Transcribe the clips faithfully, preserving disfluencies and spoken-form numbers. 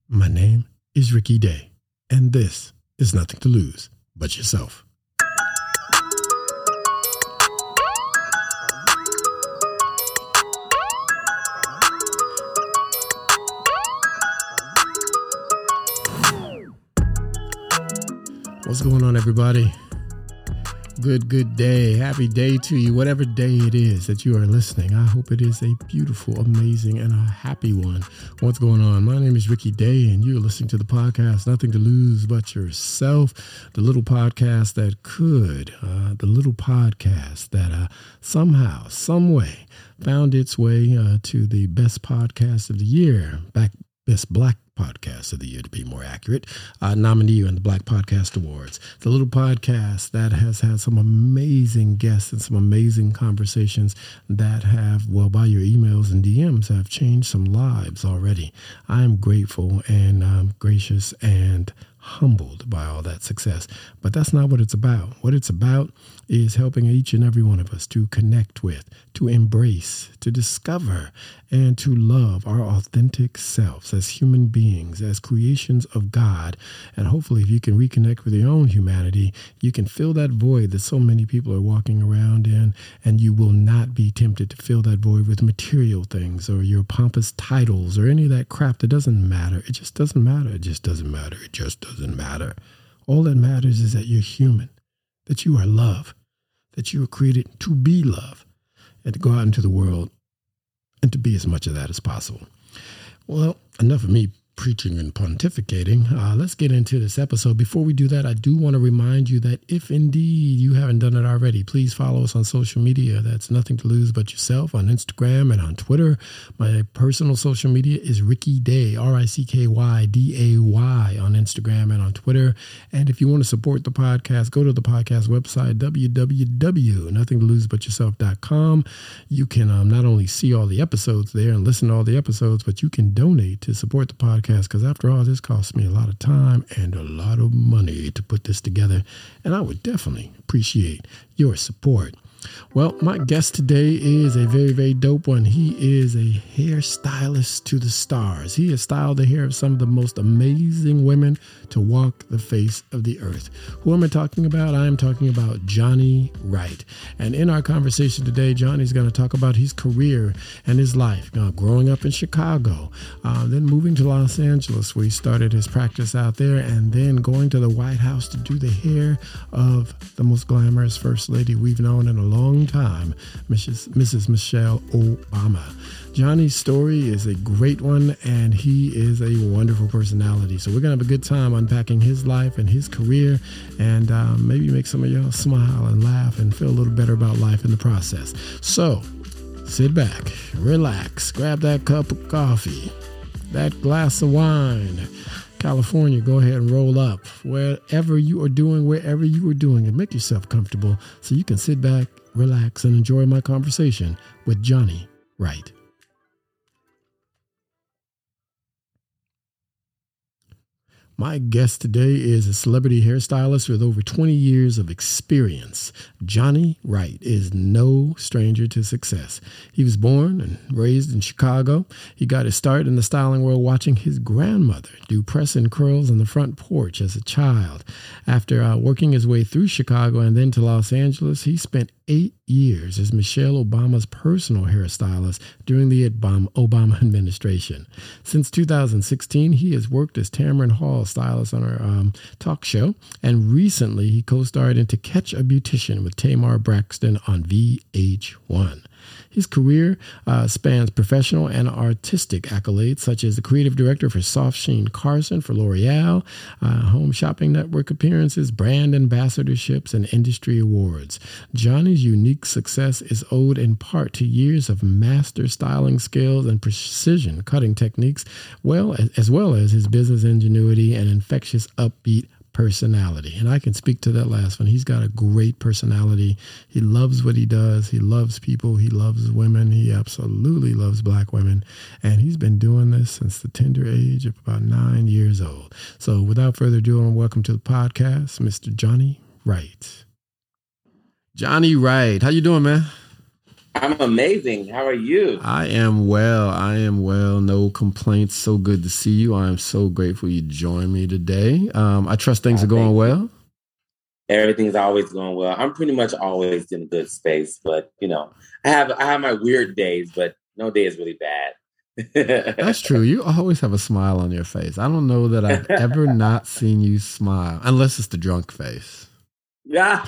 My name is Ricky Day, and this is Nothing to Lose But Yourself. What's going on, everybody? Good, good day. Happy day to you, whatever day it is that you are listening. I hope it is a beautiful, amazing, and a happy one. What's going on? My name is Ricky Day, and you're listening to the podcast, Nothing to Lose But Yourself, the little podcast that could, uh, the little podcast that uh, somehow, some way found its way uh, to the best podcast of the year, back best black podcast of the year, to be more accurate, uh, nominee in the Black Podcast Awards. The little podcast that has had some amazing guests and some amazing conversations that have, well, by your emails and D Ms, have changed some lives already. I'm grateful and um, gracious and humbled by all that success. But that's not what it's about. What it's about is helping each and every one of us to connect with, to embrace, to discover, and to love our authentic selves as human beings, as creations of God. And hopefully, if you can reconnect with your own humanity, you can fill that void that so many people are walking around in, and you will not be tempted to fill that void with material things or your pompous titles or any of that crap that doesn't matter. It just doesn't matter. It just doesn't matter. It just doesn't matter. All that matters is that you're human, that you are love, that you were created to be love, and to go out into the world and to be as much of that as possible. Well, enough of me preaching and pontificating. Uh, let's get into this episode. Before we do that, I do want to remind you that if indeed you haven't done it already, please follow us on social media. That's Nothing to Lose But Yourself on Instagram and on Twitter. My personal social media is Ricky Day, R I C K Y D A Y on Instagram and on Twitter. And if you want to support the podcast, go to the podcast website, w w w dot nothing to lose but yourself dot com. You can um, not only see all the episodes there and listen to all the episodes, but you can donate to support the podcast. Because after all, this costs me a lot of time and a lot of money to put this together. And I would definitely appreciate your support. Well, my guest today is a very, very dope one. He is a hairstylist to the stars. He has styled the hair of some of the most amazing women to walk the face of the earth. Who am I talking about? I am talking about Johnny Wright. And in our conversation today, Johnny's going to talk about his career and his life, you know, growing up in Chicago, uh, then moving to Los Angeles, where he started his practice out there, and then going to the White House to do the hair of the most glamorous first lady we've known in a long time, Missus Missus Michelle Obama. Johnny's story is a great one, and he is a wonderful personality. So we're going to have a good time unpacking his life and his career, and um, maybe make some of y'all smile and laugh and feel a little better about life in the process. So sit back, relax, grab that cup of coffee, that glass of wine. California, go ahead and roll up. Wherever you are doing, wherever you are doing it, make yourself comfortable so you can sit back, relax, and enjoy my conversation with Johnny Wright. My guest today is a celebrity hairstylist with over twenty years of experience. Johnny Wright is no stranger to success. He was born and raised in Chicago. He got his start in the styling world watching his grandmother do press and curls on the front porch as a child. After uh, working his way through Chicago and then to Los Angeles, he spent eight years as Michelle Obama's personal hairstylist during the Obama administration. Since two thousand sixteen, he has worked as Tamron Hall stylist on her um, talk show, and recently he co-starred in To Catch a Beautician with Tamar Braxton on V H one. His career uh, spans professional and artistic accolades, such as the creative director for Soft Sheen Carson for L'Oreal, uh, Home Shopping Network appearances, brand ambassadorships, and industry awards. Johnny's unique success is owed in part to years of master styling skills and precision cutting techniques, well as well as his business ingenuity and infectious, upbeat personality. And I can speak to that last one. He's got a great personality. He loves what he does. He loves people. He loves women. He absolutely loves black women. And he's been doing this since the tender age of about nine years old. So without further ado, and welcome to the podcast, Mister Johnny Wright. Johnny Wright. How you doing, man? I'm amazing. How are you? I am well. I am well. No complaints. So good to see you. I am so grateful you joined me today. Um, I trust things Uh, are going thank you. well. Everything's always going well. I'm pretty much always in a good space, but you know, I have I have my weird days, but no day is really bad. That's true. You always have a smile on your face. I don't know that I've ever not seen you smile, unless it's the drunk face. Yeah.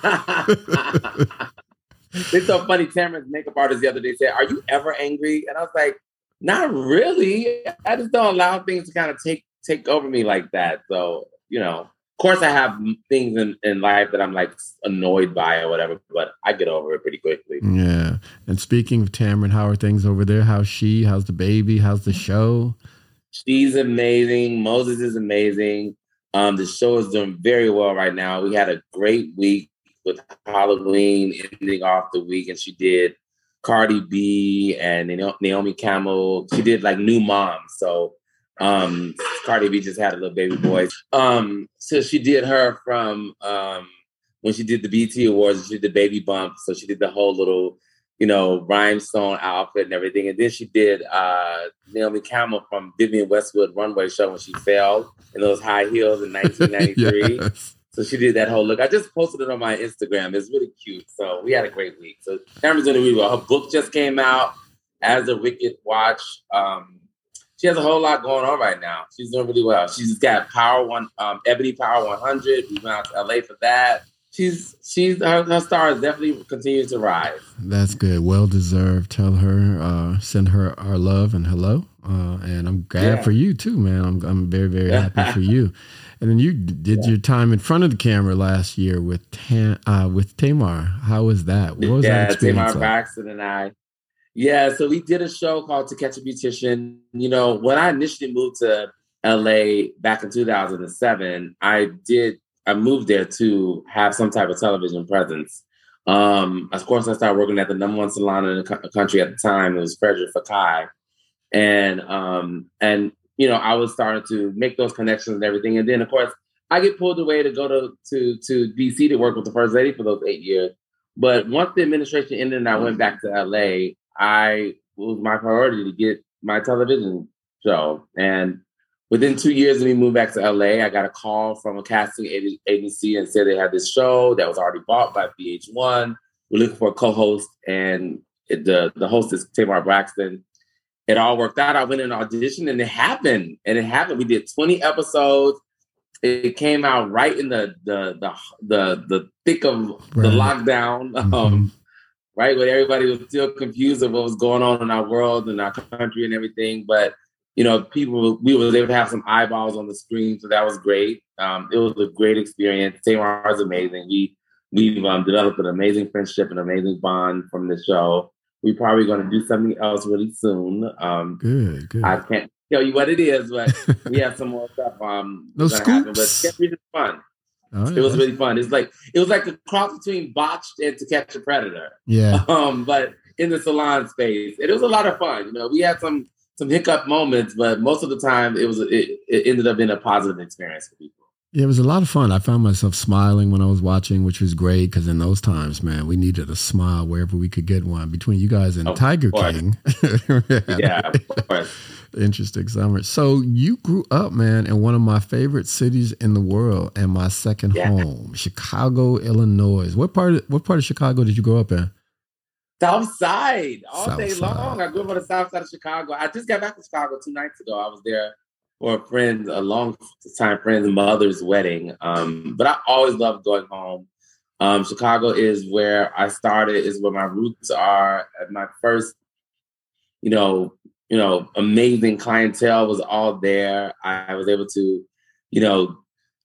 It's so funny. Tamara's makeup artist the other day said, "Are you ever angry?" And I was like, "Not really. I just don't allow things to kind of take take over me like that." So, you know, of course, I have things in, in life that I'm like annoyed by or whatever, but I get over it pretty quickly. Yeah. And speaking of Tamara, how are things over there? How's she? How's the baby? How's the show? She's amazing. Moses is amazing. Um, the show is doing very well right now. We had a great week with Halloween ending off the week, and she did Cardi B and Naomi Campbell. She did like new moms. So um, Cardi B just had a little baby boy. Um, so she did her from um, when she did the B T Awards. She did the baby bump. So she did the whole little, you know, rhinestone outfit and everything. And then she did uh, Naomi Campbell from Vivienne Westwood runway show when she fell in those high heels in nineteen ninety-three. Yes. So she did that whole look. I just posted it on my Instagram. It's really cute. So we had a great week. So Tamara's doing really well. Her book just came out, As a Wicked Watch. Um, she has a whole lot going on right now. She's doing really well. She's got Power One, um, Ebony Power one hundred. We went out to L A for that. She's she's her, her star is definitely continuing to rise. That's good. Well deserved. Tell her, uh, send her our love and hello. Uh, and I'm glad yeah. for you too, man. I'm I'm very very happy for you. And then you did yeah. your time in front of the camera last year with Tam, uh, with Tamar. How was that? What was yeah, that experience Tamar like? Braxton and I. Yeah, so we did a show called To Catch a Beautician. You know, when I initially moved to L A back in two thousand seven, I did. I moved there to have some type of television presence. Um, of course, I started working at the number one salon in the co- country at the time. It was Frederick Fekkai. And, um, and you know, I was starting to make those connections and everything. And then, of course, I get pulled away to go to, to, to D C to work with the First Lady for those eight years. But once the administration ended and I went back to L A, I it was my priority to get my television show. And within two years of me moving back to L A, I got a call from a casting agency and said they had this show that was already bought by V H one. We're looking for a co-host, and it, the, the host is Tamar Braxton. It all worked out. I went in an audition, and it happened. And it happened. We did twenty episodes. It came out right in the the the the, the thick of right. the lockdown, mm-hmm. um, right when everybody was still confused of what was going on in our world and our country and everything. But you know, people, we were able to have some eyeballs on the screen, so that was great. Um, it was a great experience. Tamar was amazing. We, we've um, developed an amazing friendship, an amazing bond from the show. We're probably going to do something else really soon. Um, good, good. I can't tell you what it is, but we have some more stuff. Um, no scoops. Happen, but it was fun. Oh, yeah. It was really fun. It's like it was like a cross between Botched and To Catch a Predator. Yeah. Um, but in the salon space, it was a lot of fun. You know, we had some. some hiccup moments, but most of the time it was it, it ended up being a positive experience for people. Yeah, it was a lot of fun. I found myself smiling when I was watching, which was great because in those times, man, we needed a smile wherever we could get one. Between you guys and of Tiger course. King. Yeah, of course. Interesting summer. So you grew up, man, in one of my favorite cities in the world and my second yeah. home, Chicago, Illinois. What part of, what part of Chicago did you grow up in? South Side, all South day side. long. I grew up on the South Side of Chicago. I just got back to Chicago two nights ago. I was there for a friend, a long time friend's mother's wedding. Um, but I always loved going home. Um, Chicago is where I started, is where my roots are. My first, you know, you know, amazing clientele was all there. I was able to, you know,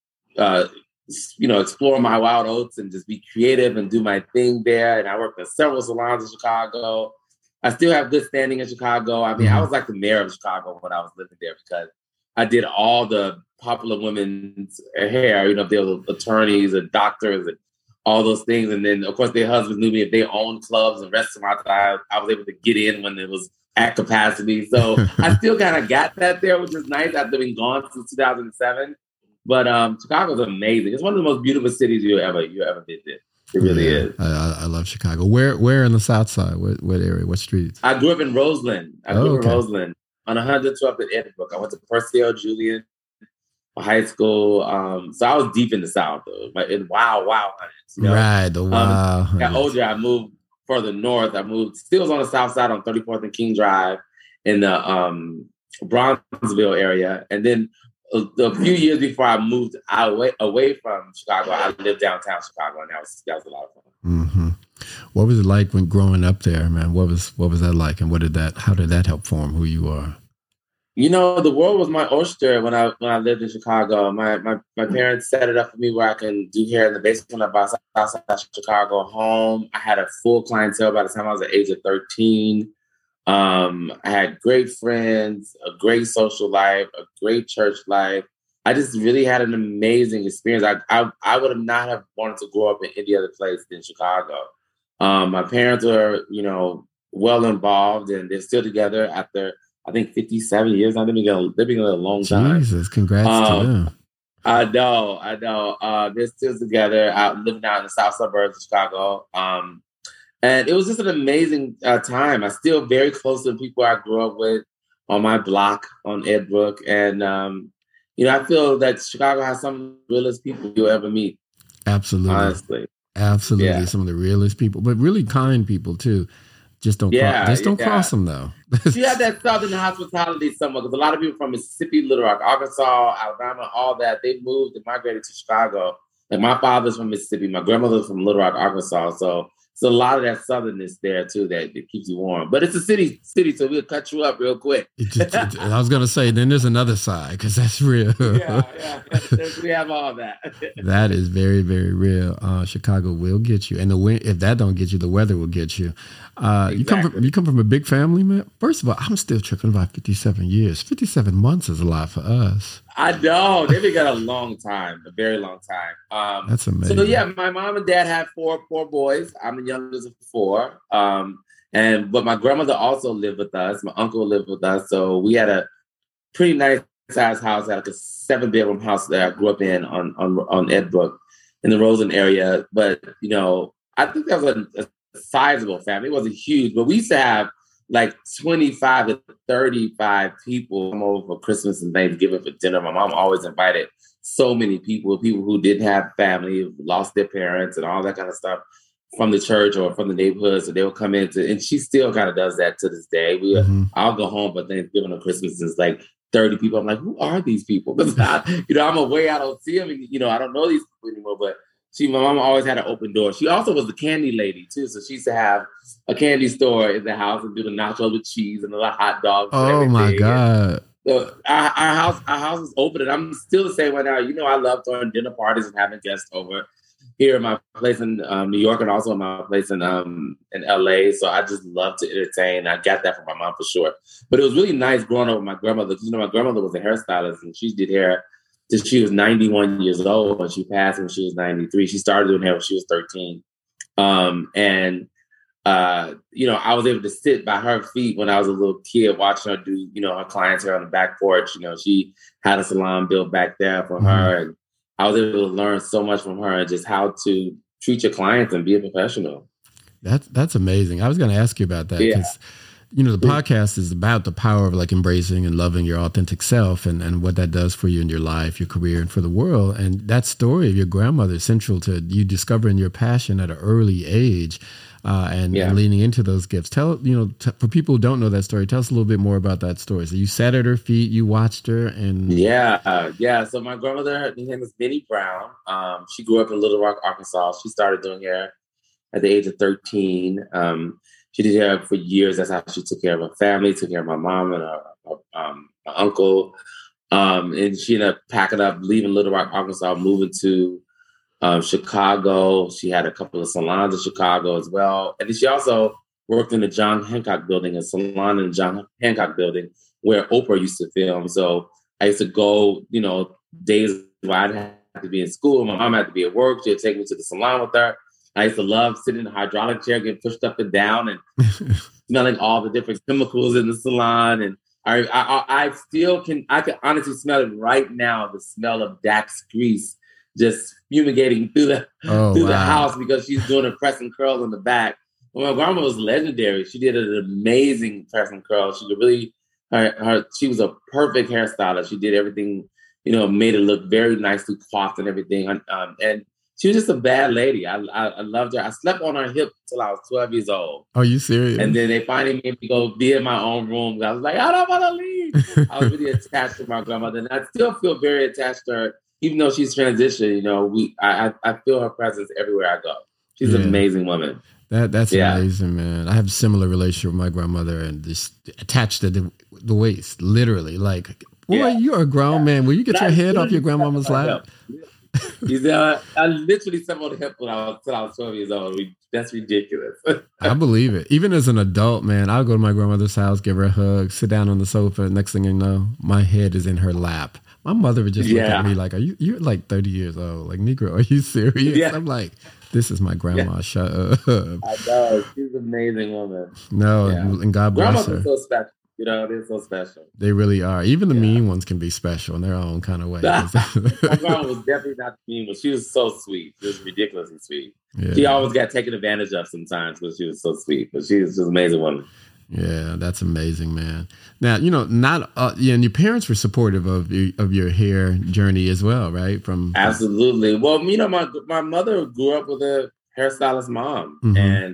uh, you know, explore my wild oats and just be creative and do my thing there. And I worked in several salons in Chicago. I still have good standing in Chicago. I mean, mm-hmm. I was like the mayor of Chicago when I was living there because I did all the popular women's hair, you know, if they were attorneys and doctors and all those things. And then, of course, their husbands knew me if they owned clubs and restaurants. I, I was able to get in when it was at capacity. So I still kind of got that there, which is nice after being gone since two thousand seven. But um, Chicago's amazing. It's one of the most beautiful cities you ever you ever visit. It really yeah, is. I, I love Chicago. Where where in the South Side? What what area? What streets? I grew up in Roseland. I grew Oh, up okay. in Roseland on one hundred twelfth at Edinburgh. I went to Purcell Julian high school. Um, so I was deep in the South, though. But in Wow Wow Hundreds, you know? Right, the Wow um, got Hundreds. older, I moved further north. I moved, still was on the South Side on thirty-fourth and King Drive in the um, Bronzeville area. And then a, a few years before I moved away, away from Chicago, I lived downtown Chicago, and that was, that was a lot of fun. Mm-hmm. What was it like when growing up there, man? What was what was that like, and what did that? How did that help form who you are? You know, the world was my oyster when I when I lived in Chicago. My my my parents set it up for me where I can do hair in the basement of my Southside Chicago home. I had a full clientele by the time I was the age of thirteen. Um, I had great friends, a great social life, a great church life. I just really had an amazing experience. I I, I would have not have wanted to grow up in any other place than Chicago. Um, my parents are, you know, well involved, and they're still together after, I think, fifty-seven years. Now they've been together, they've been together a long time. Jesus, congrats um, to them. I know, I know. Uh, they're still together, out living out in the south suburbs of Chicago. Um, and it was just an amazing uh, time. I'm still very close to the people I grew up with on my block on Ed Brook. And, um, you know, I feel that Chicago has some of the realest people you'll ever meet. Absolutely. Honestly. Absolutely. Yeah. Some of the realest people, but really kind people too. Just don't, yeah, cross, just don't yeah. cross them though. You have that Southern hospitality somewhere, because a lot of people from Mississippi, Little Rock, Arkansas, Alabama, all that, they moved and migrated to Chicago. Like my father's from Mississippi, my grandmother's from Little Rock, Arkansas. So it's a lot of that southernness there too that, that keeps you warm. But it's a city, city, so we'll cut you up real quick. it just, it, I was gonna say, then there's another side, because that's real. yeah, yeah, we have all that. That is very, very real. Uh, Chicago will get you, and the wind, if that don't get you, the weather will get you. Uh, exactly. You come from you come from a big family, man. First of all, I'm still tripping about fifty-seven years. fifty-seven months is a lot for us. I know. They've been got a long time, a very long time. Um, That's amazing. So yeah, my mom and dad had four four boys. I'm the youngest of four. Um, and but my grandmother also lived with us. My uncle lived with us. So we had a pretty nice sized house, had like a seven bedroom house that I grew up in on on on Ed Brook in the Roseland area. But you know, I think that was a, a sizable family. It wasn't huge, but we used to have like twenty-five to thirty-five people come over for Christmas and Thanksgiving for dinner. My mom always invited so many people, people who didn't have family, who lost their parents and all that kind of stuff from the church or from the neighborhood. So they would come into, and she still kind of does that to this day. We, mm-hmm. I'll go home for Thanksgiving or Christmas and it's like thirty people. I'm like, who are these people? Because you know, I'm away, I don't see them. You know, I don't know these people anymore, but She, my mom always had an open door. She also was a candy lady too, so she used to have a candy store in the house and do the nachos with cheese and the hot dogs. Oh my god! So our, our house, our house is open, and I'm still the same way now. You know, I love throwing dinner parties and having guests over here at my place in um, New York, and also in my place in um, in L A. So I just love to entertain. I got that from my mom for sure. But it was really nice growing up with my grandmother, because you know my grandmother was a hairstylist, and she did hair. She was ninety-one years old when she passed when she was ninety-three. She started doing hair when she was thirteen. Um, and, uh, you know, I was able to sit by her feet when I was a little kid watching her do, you know, her clients hair on the back porch. You know, she had a salon built back there for mm-hmm. her. And I was able to learn so much from her and just how to treat your clients and be a professional. That's, that's amazing. I was going to ask you about that. Yeah. You know, the podcast is about the power of like embracing and loving your authentic self and, and what that does for you in your life, your career, and for the world. And that story of your grandmother is central to you discovering your passion at an early age uh, and, yeah. and leaning into those gifts. Tell, you know, t- for people who don't know that story, tell us a little bit more about that story. So you sat at her feet, you watched her, and yeah, uh, yeah. So my grandmother, her name is Minnie Brown. Um, she grew up in Little Rock, Arkansas. She started doing hair at the age of thirteen. Um, She did hair for years. That's how she took care of her family, took care of my mom and her, her, um, my uncle. Um, and she ended up packing up, leaving Little Rock, Arkansas, moving to um, Chicago. She had a couple of salons in Chicago as well. And then she also worked in the John Hancock building, a salon in the John Hancock building where Oprah used to film. So I used to go, you know, days where I'd have to be in school. My mom had to be at work. She'd take me to the salon with her. I used to love sitting in the hydraulic chair, getting pushed up and down and smelling all the different chemicals in the salon. And I, I, I still can, I can honestly smell it right now, the smell of Dax grease just fumigating through the oh, through wow. the house because she's doing a press and curl in the back. Well, my grandma was legendary. She did an amazing press and curl. She could really, her, her, she was a perfect hairstylist. She did everything, you know, made it look very nicely coiffed and everything. Um, and she was just a bad lady. I, I, I loved her. I slept on her hip until I was twelve years old. Are you serious? And then they finally made me go be in my own room. I was like, I don't want to leave. I was really attached to my grandmother, and I still feel very attached to her, even though she's transitioned. You know, we I I feel her presence everywhere I go. She's yeah. an amazing woman. That that's yeah. amazing, man. I have a similar relationship with my grandmother, and just attached to the the waist, literally. Like, boy, yeah. you're a grown yeah. man. Will you get your head off your grandmama's lap? He's uh, I literally slept on the hip when I was till I was twelve years old. That's ridiculous. I believe it. Even as an adult, man, I'll go to my grandmother's house, give her a hug, sit down on the sofa. Next thing you know, my head is in her lap. My mother would just yeah. look at me like, "Are you? You're like thirty years old. Like, Negro, are you serious?" Yeah. I'm like, "This is my grandma. Yeah. Shut up." I know. She's an amazing woman. No, yeah. and God bless her. Grandma's so special. You know, they're so special. They really are. Even the yeah. mean ones can be special in their own kind of way. My grandma was definitely not the mean one. She was so sweet. She was ridiculously sweet. Yeah. She always got taken advantage of sometimes because she was so sweet. But she was just an amazing woman. Yeah, that's amazing, man. Now, you know, not uh, yeah, and your parents were supportive of your, of your hair journey as well, right? From Absolutely. Well, you know, my my mother grew up with a hairstylist mom, mm-hmm. and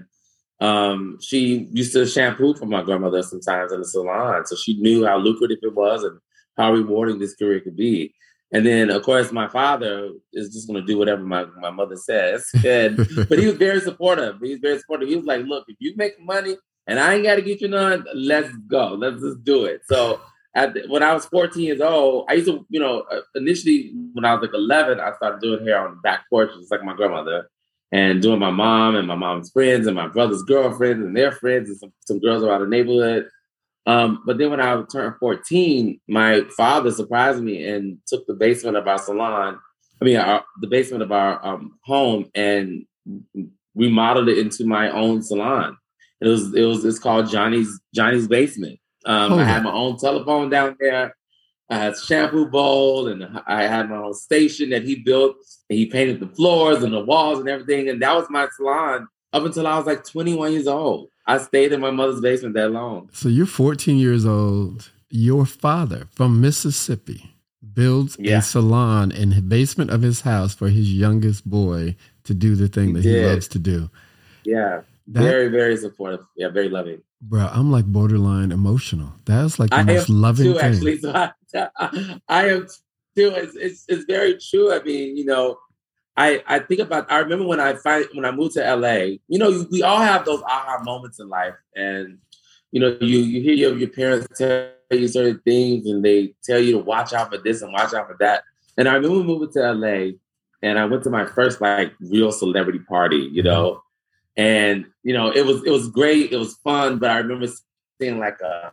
um, she used to shampoo for my grandmother sometimes in the salon, so she knew how lucrative it was and how rewarding this career could be. And then, of course, my father is just going to do whatever my, my mother says. And, but he was very supportive. He was very supportive. He was like, "Look, if you make money and I ain't got to get you none, let's go. Let's just do it." So at the, when I was fourteen years old, I used to, you know, initially when I was like eleven, I started doing hair on the back porch, just like my grandmother, and doing my mom and my mom's friends and my brother's girlfriends and their friends and some, some girls around the neighborhood. Um, but then when I turned fourteen, my father surprised me and took the basement of our salon, I mean, our, the basement of our um, home, and remodeled it into my own salon. It was, it was, it's called Johnny's, Johnny's Basement. Um, oh, I had my own telephone down there. I had a shampoo bowl, and I had my own station that he built, and he painted the floors and the walls and everything. And that was my salon up until I was like twenty-one years old. I stayed in my mother's basement that long. So you're fourteen years old. Your father from Mississippi builds yeah. a salon in the basement of his house for his youngest boy to do the thing he that did. he loves to do. Yeah. That, very, very supportive. Yeah, very loving. Bro, I'm like borderline emotional. That's like the I most loving too, thing. Actually, so I, I, I am too. It's, it's it's very true. I mean, you know, I I think about. I remember when I find, when I moved to L A. You know, we all have those aha moments in life, and you know, you you hear your your parents tell you certain things, and they tell you to watch out for this and watch out for that. And I remember moving to L A, and I went to my first like real celebrity party. You know. Mm-hmm. And, you know, it was it was great. It was fun. But I remember seeing like a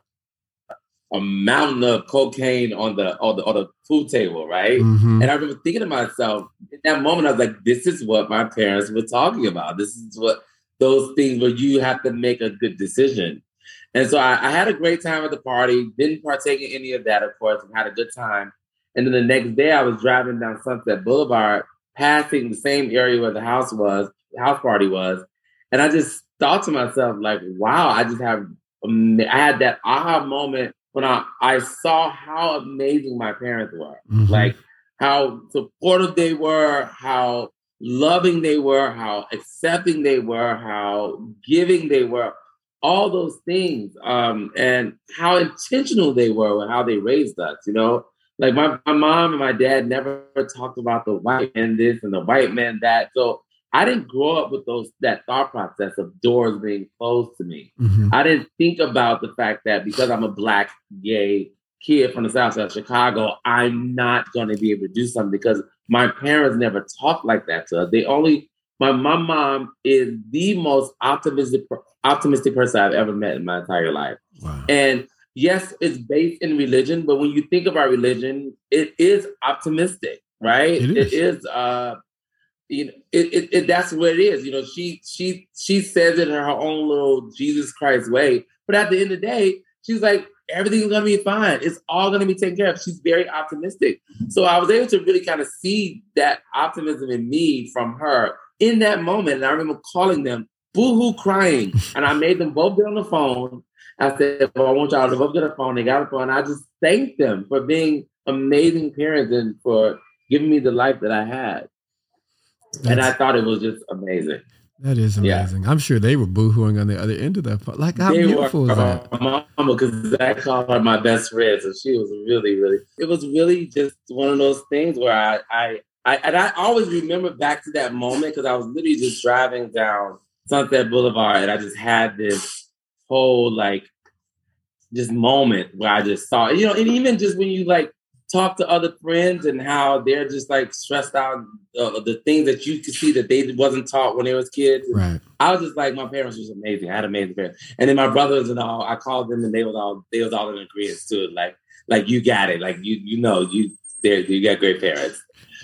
a mountain of cocaine on the on the, on the food table. Right. Mm-hmm. And I remember thinking to myself in that moment, I was like, this is what my parents were talking about. This is what those things where you have to make a good decision. And so I, I had a great time at the party, didn't partake in any of that, of course, and had a good time. And then the next day I was driving down Sunset Boulevard, passing the same area where the house was, the house party was. And I just thought to myself, like, wow, I just have, I had that aha moment when I, I saw how amazing my parents were. Mm-hmm. Like how supportive they were, how loving they were, how accepting they were, how giving they were, all those things. Um, and how intentional they were with how they raised us, you know? Like my, my mom and my dad never talked about the white man this and the white man that. So I didn't grow up with those that thought process of doors being closed to me. Mm-hmm. I didn't think about the fact that because I'm a Black, gay kid from the South Side of Chicago, I'm not going to be able to do something because my parents never talked like that to us. They only, my, my mom is the most optimistic, optimistic person I've ever met in my entire life. Wow. And yes, it's based in religion, but when you think about religion, it is optimistic, right? It is. It is uh, You know, it, it, it that's what it is. You know, she she she says it in her own little Jesus Christ way. But at the end of the day, she's like, everything's going to be fine. It's all going to be taken care of. She's very optimistic. So I was able to really kind of see that optimism in me from her in that moment. And I remember calling them boo-hoo crying. And I made them both get on the phone. I said, well, I want y'all to both get on the phone. They got on the phone. And I just thanked them for being amazing parents and for giving me the life that I had. That's, and I thought it was just amazing. That is amazing. Yeah. I'm sure they were boohooing on the other end of that phone. Like, how they beautiful were, is that? My mama, because I called her my best friend. So she was really, really, it was really just one of those things where I, I, I and I always remember back to that moment because I was literally just driving down Sunset Boulevard and I just had this whole, like, this moment where I just saw, you know, and even just when you, like, talk to other friends and how they're just like stressed out, uh, the things that you could see that they wasn't taught when they was kids. Right. I was just like, my parents was amazing. I had amazing parents. And then my brothers and all, I called them and they was all, they was all in agreement to it. Like, like you got it. Like, you, you know, you, you got great parents.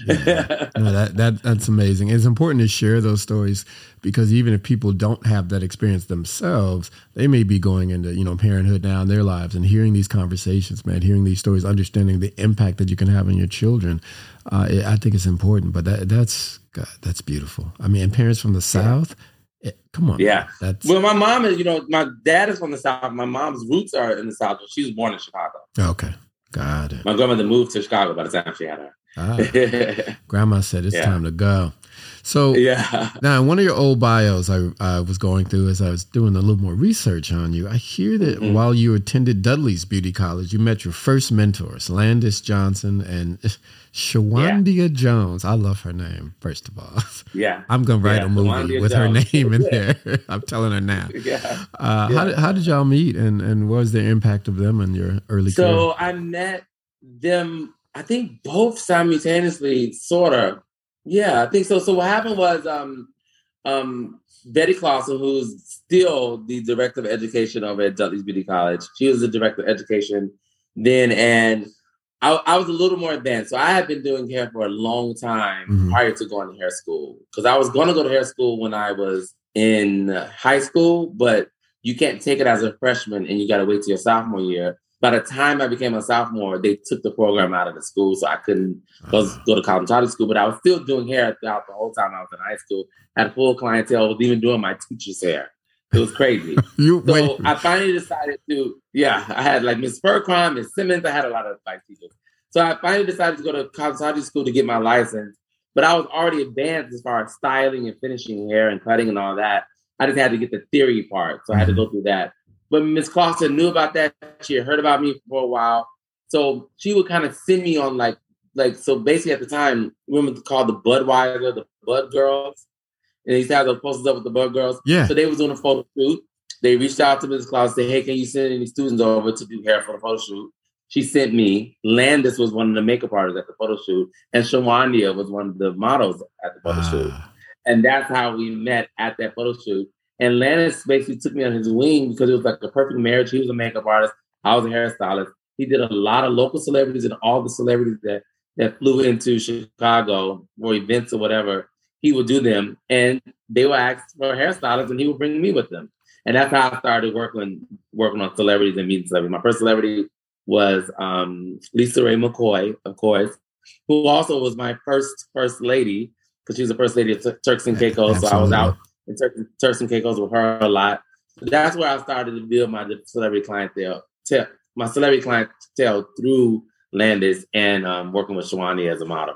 Yeah. No, that, that, that's amazing. It's important to share those stories because even if people don't have that experience themselves, they may be going into, you know, parenthood now in their lives and hearing these conversations, man, hearing these stories, understanding the impact that you can have on your children. Uh, it, I think it's important, but that, that's, God, that's beautiful. I mean, and parents from the South, it, come on. Yeah. Man, that's, well, my mom is, you know, my dad is from the South. My mom's roots are in the South, but she was born in Chicago. Okay. Got it. My grandmother moved to Chicago by the time she had her. Ah, grandma said it's yeah. time to go. So yeah. Now in one of your old bios I, I was going through as I was doing a little more research on you, I hear that mm-hmm. while you attended Dudley's Beauty College, you met your first mentors, Landis Johnson and Shawandia yeah. Jones. I love her name, first of all. Yeah. I'm going to write yeah, a movie Shawandia with Jones. her name in yeah. there. I'm telling her now. Yeah. Uh, yeah. How, did, how did y'all meet and, and what was the impact of them in your early so career? So I met them, I think both simultaneously, sort of. Yeah, I think so. So what happened was um, um, Betty Clausen, who's still the director of education over at Dudley's Beauty College, she was the director of education then, and I, I was a little more advanced. So I had been doing hair for a long time mm-hmm. prior to going to hair school, because I was going to go to hair school when I was in high school, but you can't take it as a freshman and you got to wait till your sophomore year. By the time I became a sophomore, they took the program out of the school, so I couldn't go, go to cosmetology school. But I was still doing hair throughout the whole time I was in high school. Had a full clientele. I was even doing my teacher's hair. It was crazy. you, so wait. I finally decided to, yeah, I had like Miss Furcron, Miss Simmons. I had a lot of like teachers. So I finally decided to go to cosmetology school to get my license. But I was already advanced as far as styling and finishing hair and cutting and all that. I just had to get the theory part, so I had to go through that. But Miss Clausen knew about that. She had heard about me for a while. So she would kind of send me on like, like, so basically at the time, women called the Budweiser, the Bud Girls. And they used to have those posters up with the Bud Girls. Yeah. So they was doing a photo shoot. They reached out to Miss Clausen, said, hey, can you send any students over to do hair for the photo shoot? She sent me. Landis was one of the makeup artists at the photo shoot. And Shawandia was one of the models at the photo uh. shoot. And that's how we met at that photo shoot. And Landis basically took me on his wing because it was like a perfect marriage. He was a makeup artist. I was a hairstylist. He did a lot of local celebrities and all the celebrities that, that flew into Chicago for events or whatever. He would do them. And they would ask for hairstylists and he would bring me with them. And that's how I started working, working on celebrities and meeting celebrities. My first celebrity was um, Lisa Ray McCoy, of course, who also was my first first lady because she was the first lady of T- Turks and Caicos. Absolutely. So I was out and Tur- Turks and Caicos with her a lot. So that's where I started to build my celebrity clientele, te- my celebrity clientele through Landis and um, working with Shawandia as a model.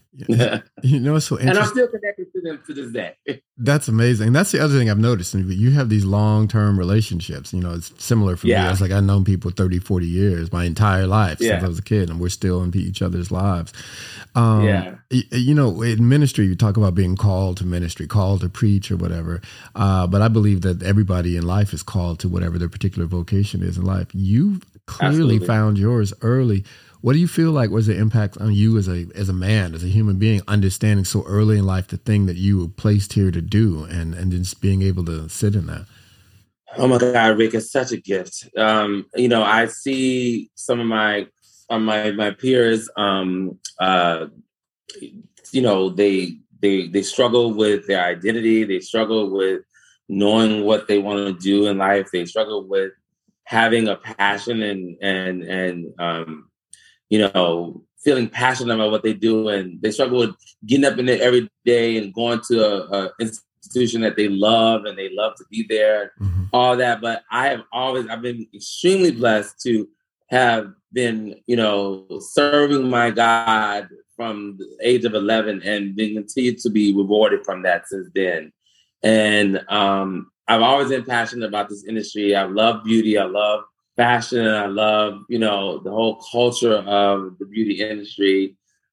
You know, it's so interesting. And I'm still connected to them to this day. That's amazing. That's the other thing I've noticed. You have these long-term relationships. You know, it's similar for yeah. me. It's like I've known people thirty, forty years, my entire life yeah. since I was a kid, and we're still in each other's lives. Um, yeah. You know, in ministry, you talk about being called to ministry, called to preach or whatever. Uh, but I believe that everybody in life is called to whatever their particular vocation is in life. You clearly Absolutely. found yours early. What do you feel like was the impact on you as a as a man, as a human being, understanding so early in life the thing that you were placed here to do and, and just being able to sit in that? Oh my God, Rick, it's such a gift. Um, you know, I see some of my uh, my my peers, um, uh, you know, they they they struggle with their identity. They struggle with knowing what they want to do in life. They struggle with having a passion and and and um, you know, feeling passionate about what they do, and they struggle with getting up in there every day and going to a, a institution that they love and they love to be there, mm-hmm. all that. But I have always, I've been extremely blessed to have been, you know, serving my God from the age of eleven and been continued to be rewarded from that since then. And um, I've always been passionate about this industry. I love beauty. I love fashion. I love, you know, the whole culture of the beauty industry.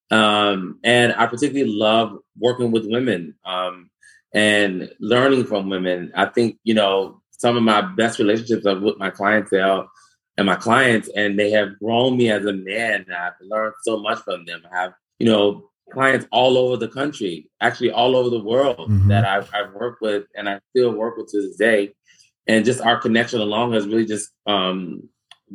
Um, and I particularly love working with women um, and learning from women. I think, you know, some of my best relationships are with my clientele and my clients, and they have grown me as a man. I've learned so much from them. I have, you know, clients all over the country, actually all over the world, mm-hmm. that I've, I've worked with and I still work with to this day. And just our connection along has really just um,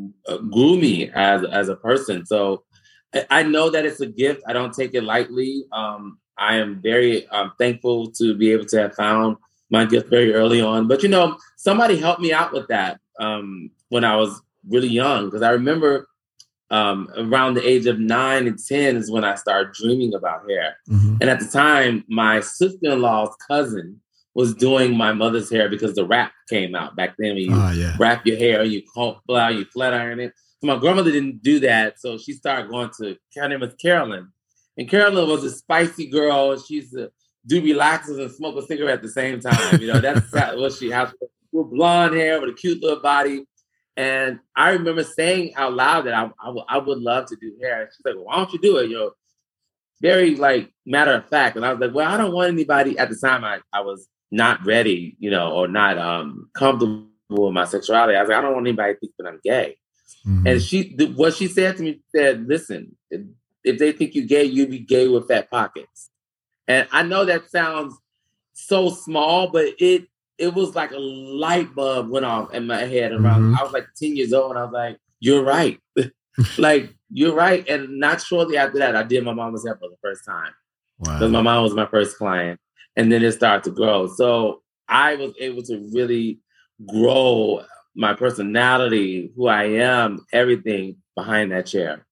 grew me as, as a person. So I know that it's a gift. I don't take it lightly. Um, I am very um, thankful to be able to have found my gift very early on. But, you know, somebody helped me out with that um, when I was really young, because I remember um, around the age of nine and ten is when I started dreaming about hair. Mm-hmm. And at the time, my sister-in-law's cousin was doing my mother's hair because the wrap came out back then. When you oh, yeah. wrap your hair, you comb out, you flat iron it. So my grandmother didn't do that. So she started going to, her name was Carolyn. And Carolyn was a spicy girl. She used to do relaxers and smoke a cigarette at the same time. You know, that's what she has. With blonde hair, with a cute little body. And I remember saying out loud that I, I, w- I would love to do hair. And she's like, well, why don't you do it? You know, very like matter of fact. And I was like, well, I don't want anybody. At the time, I, I was not ready, you know, or not um, comfortable with my sexuality. I was like, I don't want anybody to think that I'm gay. Mm-hmm. And she, th- what she said to me said, listen, if, if they think you're gay, you be gay with fat pockets. And I know that sounds so small, but it, it was like a light bulb went off in my head around, mm-hmm. I was like ten years old, and I was like, you're right. Like, you're right. And not shortly after that, I did my mama's hair for the first time. Wow. Because my mom was my first client. And then it started to grow. So I was able to really grow my personality, who I am, everything behind that chair.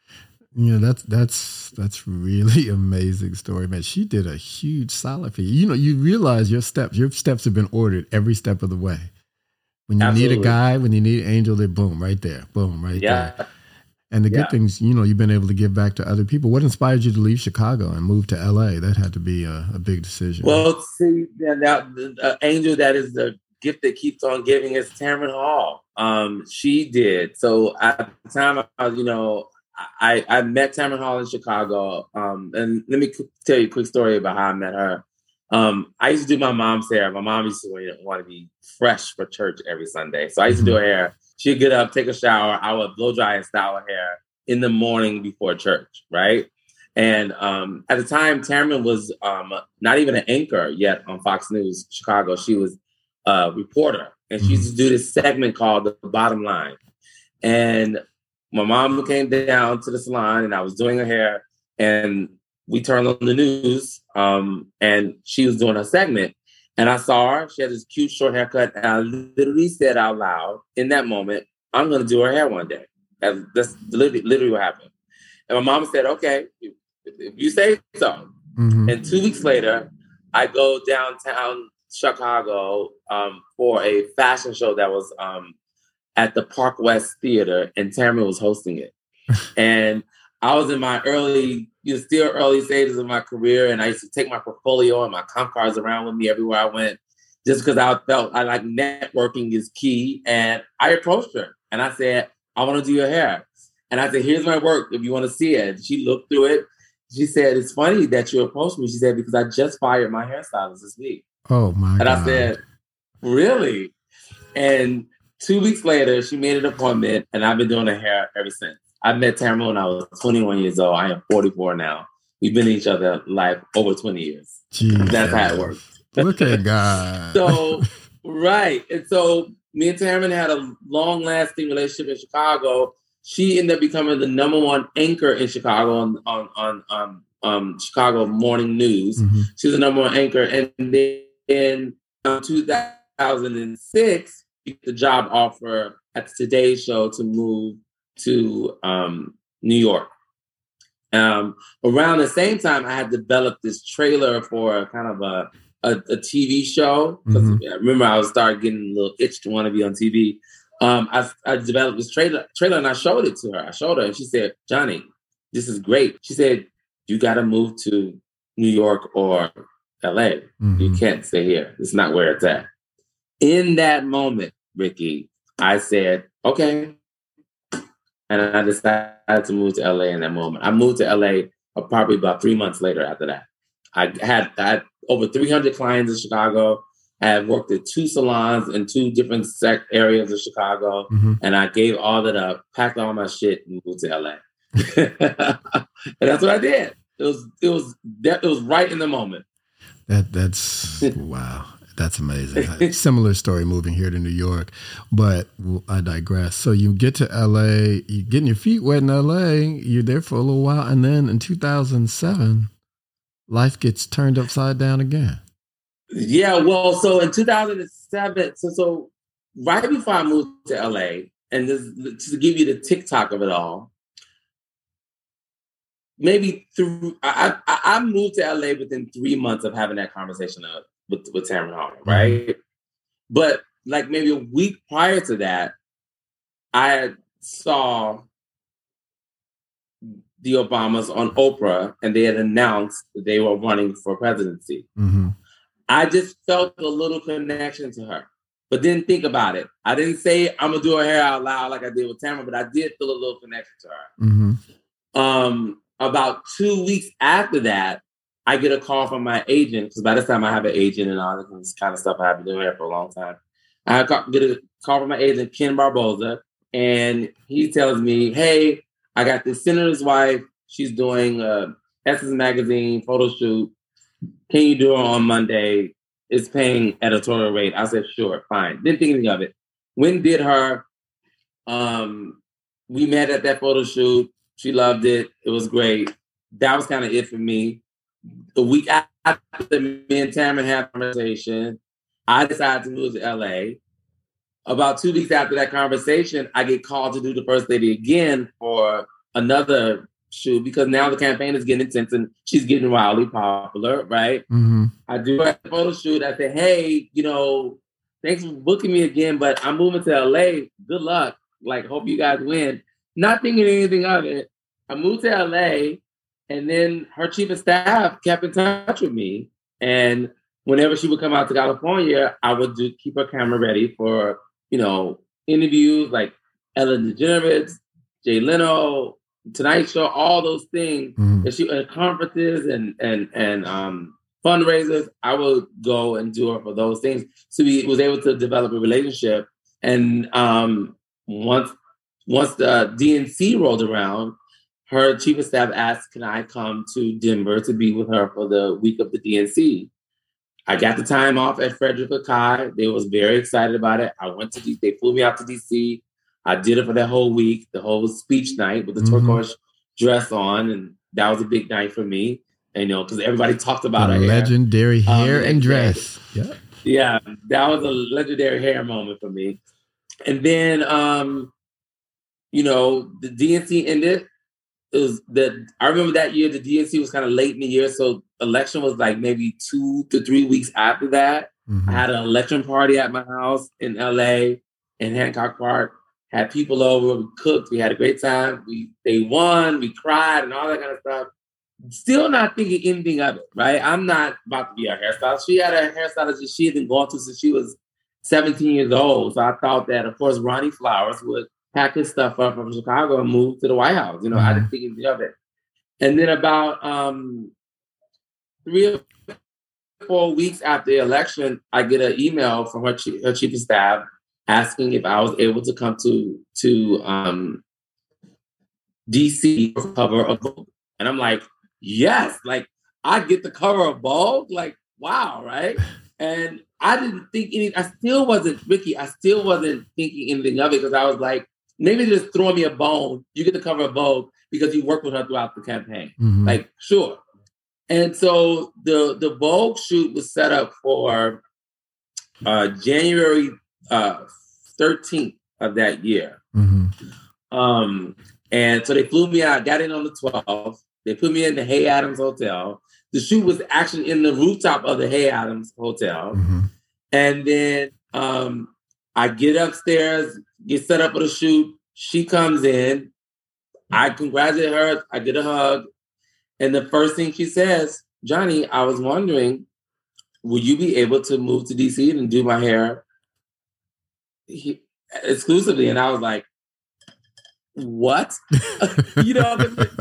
You know, that's that's that's really amazing story, man. She did a huge solid for you. You know, you realize your steps, your steps have been ordered every step of the way. When you Absolutely. Need a guy, when you need an angel, they boom, right there. Boom, right yeah. there. And the good yeah. things, you know, you've been able to give back to other people. What inspired you to leave Chicago and move to L A? That had to be a, a big decision. Well, see, now the, the angel that is the gift that keeps on giving is Tamron Hall. Um, she did. So at the time, I, you know, I, I met Tamron Hall in Chicago. Um, and let me tell you a quick story about how I met her. Um, I used to do my mom's hair. My mom used to want to be fresh for church every Sunday. So I used to do her hair. She'd get up, take a shower. I would blow dry and style her hair in the morning before church, right? And um, at the time, Tamron was um, not even an anchor yet on Fox News Chicago. She was a reporter. And she used to do this segment called The Bottom Line. And my mom came down to the salon and I was doing her hair. And we turned on the news um, and she was doing her segment. And I saw her. She had this cute short haircut. And I literally said out loud in that moment, I'm going to do her hair one day. That's, that's literally, literally what happened. And my mom said, okay, if, if you say so. Mm-hmm. And two weeks later, I go downtown Chicago um, for a fashion show that was um, at the Park West Theater. And Tamron was hosting it. And I was in my early, you know, still early stages of my career. And I used to take my portfolio and my comp cards around with me everywhere I went, just because I felt I like networking is key. And I approached her and I said, I want to do your hair. And I said, here's my work if you want to see it. She looked through it. She said, it's funny that you approached me. She said, because I just fired my hairstylist this week. Oh my and God. And I said, really? And two weeks later, she made an appointment and I've been doing her hair ever since. I met Tamron when I was twenty-one years old. I am forty-four now. We've been in each other's life over twenty years. Jesus. That's how it works. Look at God. So, right. And so me and Tamron had a long-lasting relationship in Chicago. She ended up becoming the number one anchor in Chicago on on, on um, um, Chicago Morning News. Mm-hmm. She was the number one anchor. And then in um, two thousand six, the job offer at the Today Show to move to um, New York. Um, around the same time, I had developed this trailer for kind of a a, a T V show. Because mm-hmm. I remember I was started getting a little itch to want to be on T V. Um, I, I developed this trailer, trailer and I showed it to her. I showed her and she said, Johnny, this is great. She said, you got to move to New York or L A. Mm-hmm. You can't stay here. It's not where it's at. In that moment, Ricky, I said, okay. And I decided to move to L A in that moment. I moved to L A uh, probably about three months later after that. I had, I had over three hundred clients in Chicago. I had worked at two salons in two different sec areas of Chicago. Mm-hmm. And I gave all that up, packed all my shit, and moved to L A. And that's what I did. It was, it was, it was right in the moment. That That's, wow. That's amazing. Similar story moving here to New York, but I digress. So you get to L A, you're getting your feet wet in L A, you're there for a little while, and then in two thousand seven, life gets turned upside down again. Yeah, well, so in two thousand seven, so so right before I moved to L A, and this, to give you the TikTok of it all, maybe through I, I, I moved to L A within three months of having that conversation of, with with Tamron Hall, right? Mm-hmm. But like maybe a week prior to that, I saw the Obamas on Oprah, and they had announced that they were running for presidency. Mm-hmm. I just felt a little connection to her, but didn't think about it. I didn't say I'm gonna do her hair out loud like I did with Tamron, but I did feel a little connection to her. Mm-hmm. Um, about two weeks after that, I get a call from my agent, because by this time I have an agent and all this kind of stuff. I have been doing here for a long time. I get a call from my agent, Ken Barboza, and he tells me, hey, I got this senator's wife. She's doing a Essence Magazine photo shoot. Can you do it on Monday? It's paying editorial rate. I said, sure, fine. Didn't think anything of it. When did her? Um, we met at that photo shoot. She loved it. It was great. That was kind of it for me. The week after me and Tamron had a conversation, I decided to move to L A. About two weeks after that conversation, I get called to do the First Lady again for another shoot, because now the campaign is getting intense and she's getting wildly popular, right? Mm-hmm. I do a photo shoot. I say, hey, you know, thanks for booking me again, but I'm moving to L A. Good luck. Like, hope you guys win. Not thinking anything of it. I moved to L A, and then her chief of staff kept in touch with me. And whenever she would come out to California, I would do, keep her camera ready for, you know, interviews like Ellen DeGeneres, Jay Leno, Tonight Show, all those things. Mm-hmm. And she at conferences and and and um, fundraisers, I would go and do her for those things. So we was able to develop a relationship. And um, once once the D N C rolled around, her chief of staff asked, can I come to Denver to be with her for the week of the D N C? I got the time off at Frederick Lakai. They was very excited about it. I went to D C. They flew me out to D C. I did it for that whole week, the whole speech night with the mm-hmm. turquoise dress on. And that was a big night for me, and, you know, because everybody talked about a her legendary hair, hair um, and dress. Yeah. Yeah, that was a legendary hair moment for me. And then, um, you know, the D N C ended. It was the, I remember that year, the D N C was kind of late in the year. So election was like maybe two to three weeks after that. Mm-hmm. I had an election party at my house in L A, in Hancock Park. Had people over, we cooked, we had a great time. We They won, we cried and all that kind of stuff. Still not thinking anything of it, right? I'm not about to be a hairstylist. She had a hairstylist that she had been going to since she was seventeen years old. So I thought that, of course, Ronnie Flowers would pack his stuff up from Chicago and move to the White House. You know, mm-hmm. I didn't think anything of it. And then about um, three or four weeks after the election, I get an email from her chief, her chief of staff asking if I was able to come to to um, D C for cover of Vogue. And I'm like, yes, like I get the cover of Vogue. Like, wow, right? And I didn't think any, I still wasn't, Ricky, I still wasn't thinking anything of it, because I was like, maybe just throw me a bone. You get the cover of Vogue because you worked with her throughout the campaign. Mm-hmm. Like, sure. And so the, the Vogue shoot was set up for uh, January uh, thirteenth of that year. Mm-hmm. Um, and so they flew me out, got in on the twelfth. They put me in the Hay Adams Hotel. The shoot was actually in the rooftop of the Hay Adams Hotel. Mm-hmm. And then um, I get upstairs, get set up for the shoot. She comes in. I congratulate her. I get a hug. And the first thing she says, Johnny, I was wondering, will you be able to move to D C and do my hair he, exclusively? And I was like, what? You know,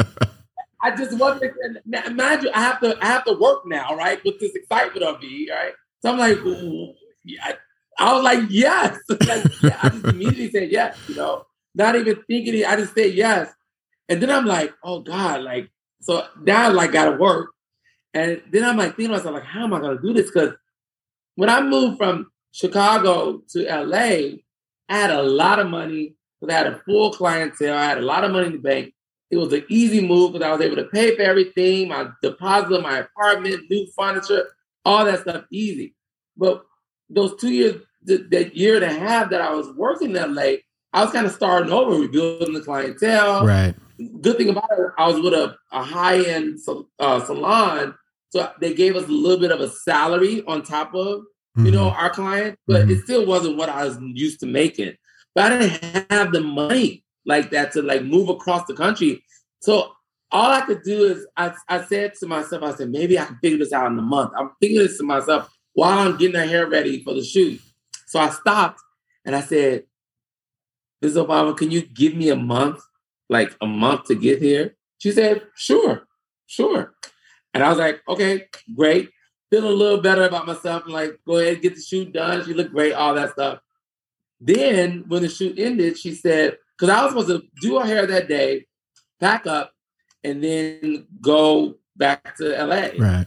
I just wasn't. Mind you, I have to. I have to work now, right? With this excitement of me, right? So I'm like, I, I was like, yes. Like, yeah, I just immediately said yes. You know, not even thinking it. I just said yes, and then I'm like, oh God, like so now I like got to work, and then I'm like thinking to myself, like, how am I going to do this? Because when I moved from Chicago to L A, I had a lot of money. Because I had a full clientele. I had a lot of money in the bank. It was an easy move because I was able to pay for everything, my deposit, my apartment, new furniture, all that stuff easy. But those two years, th- that year and a half that I was working in L A, I was kind of starting over, rebuilding the clientele. Right. Good thing about it, I was with a, a high-end uh, salon. So they gave us a little bit of a salary on top of, mm-hmm. you know, our client, but mm-hmm. it still wasn't what I was used to making. But I didn't have the money like that to like move across the country. So all I could do is I, I said to myself, I said, maybe I can figure this out in a month. I'm thinking this to myself while I'm getting her hair ready for the shoot. So I stopped and I said, Miz Obama, can you give me a month, like a month to get here? She said, sure, sure. And I was like, okay, great. Feeling a little better about myself. I'm like, go ahead, get the shoot done. She looked great, all that stuff. Then when the shoot ended, she said, because I was supposed to do her hair that day, pack up, and then go back to L A. Right.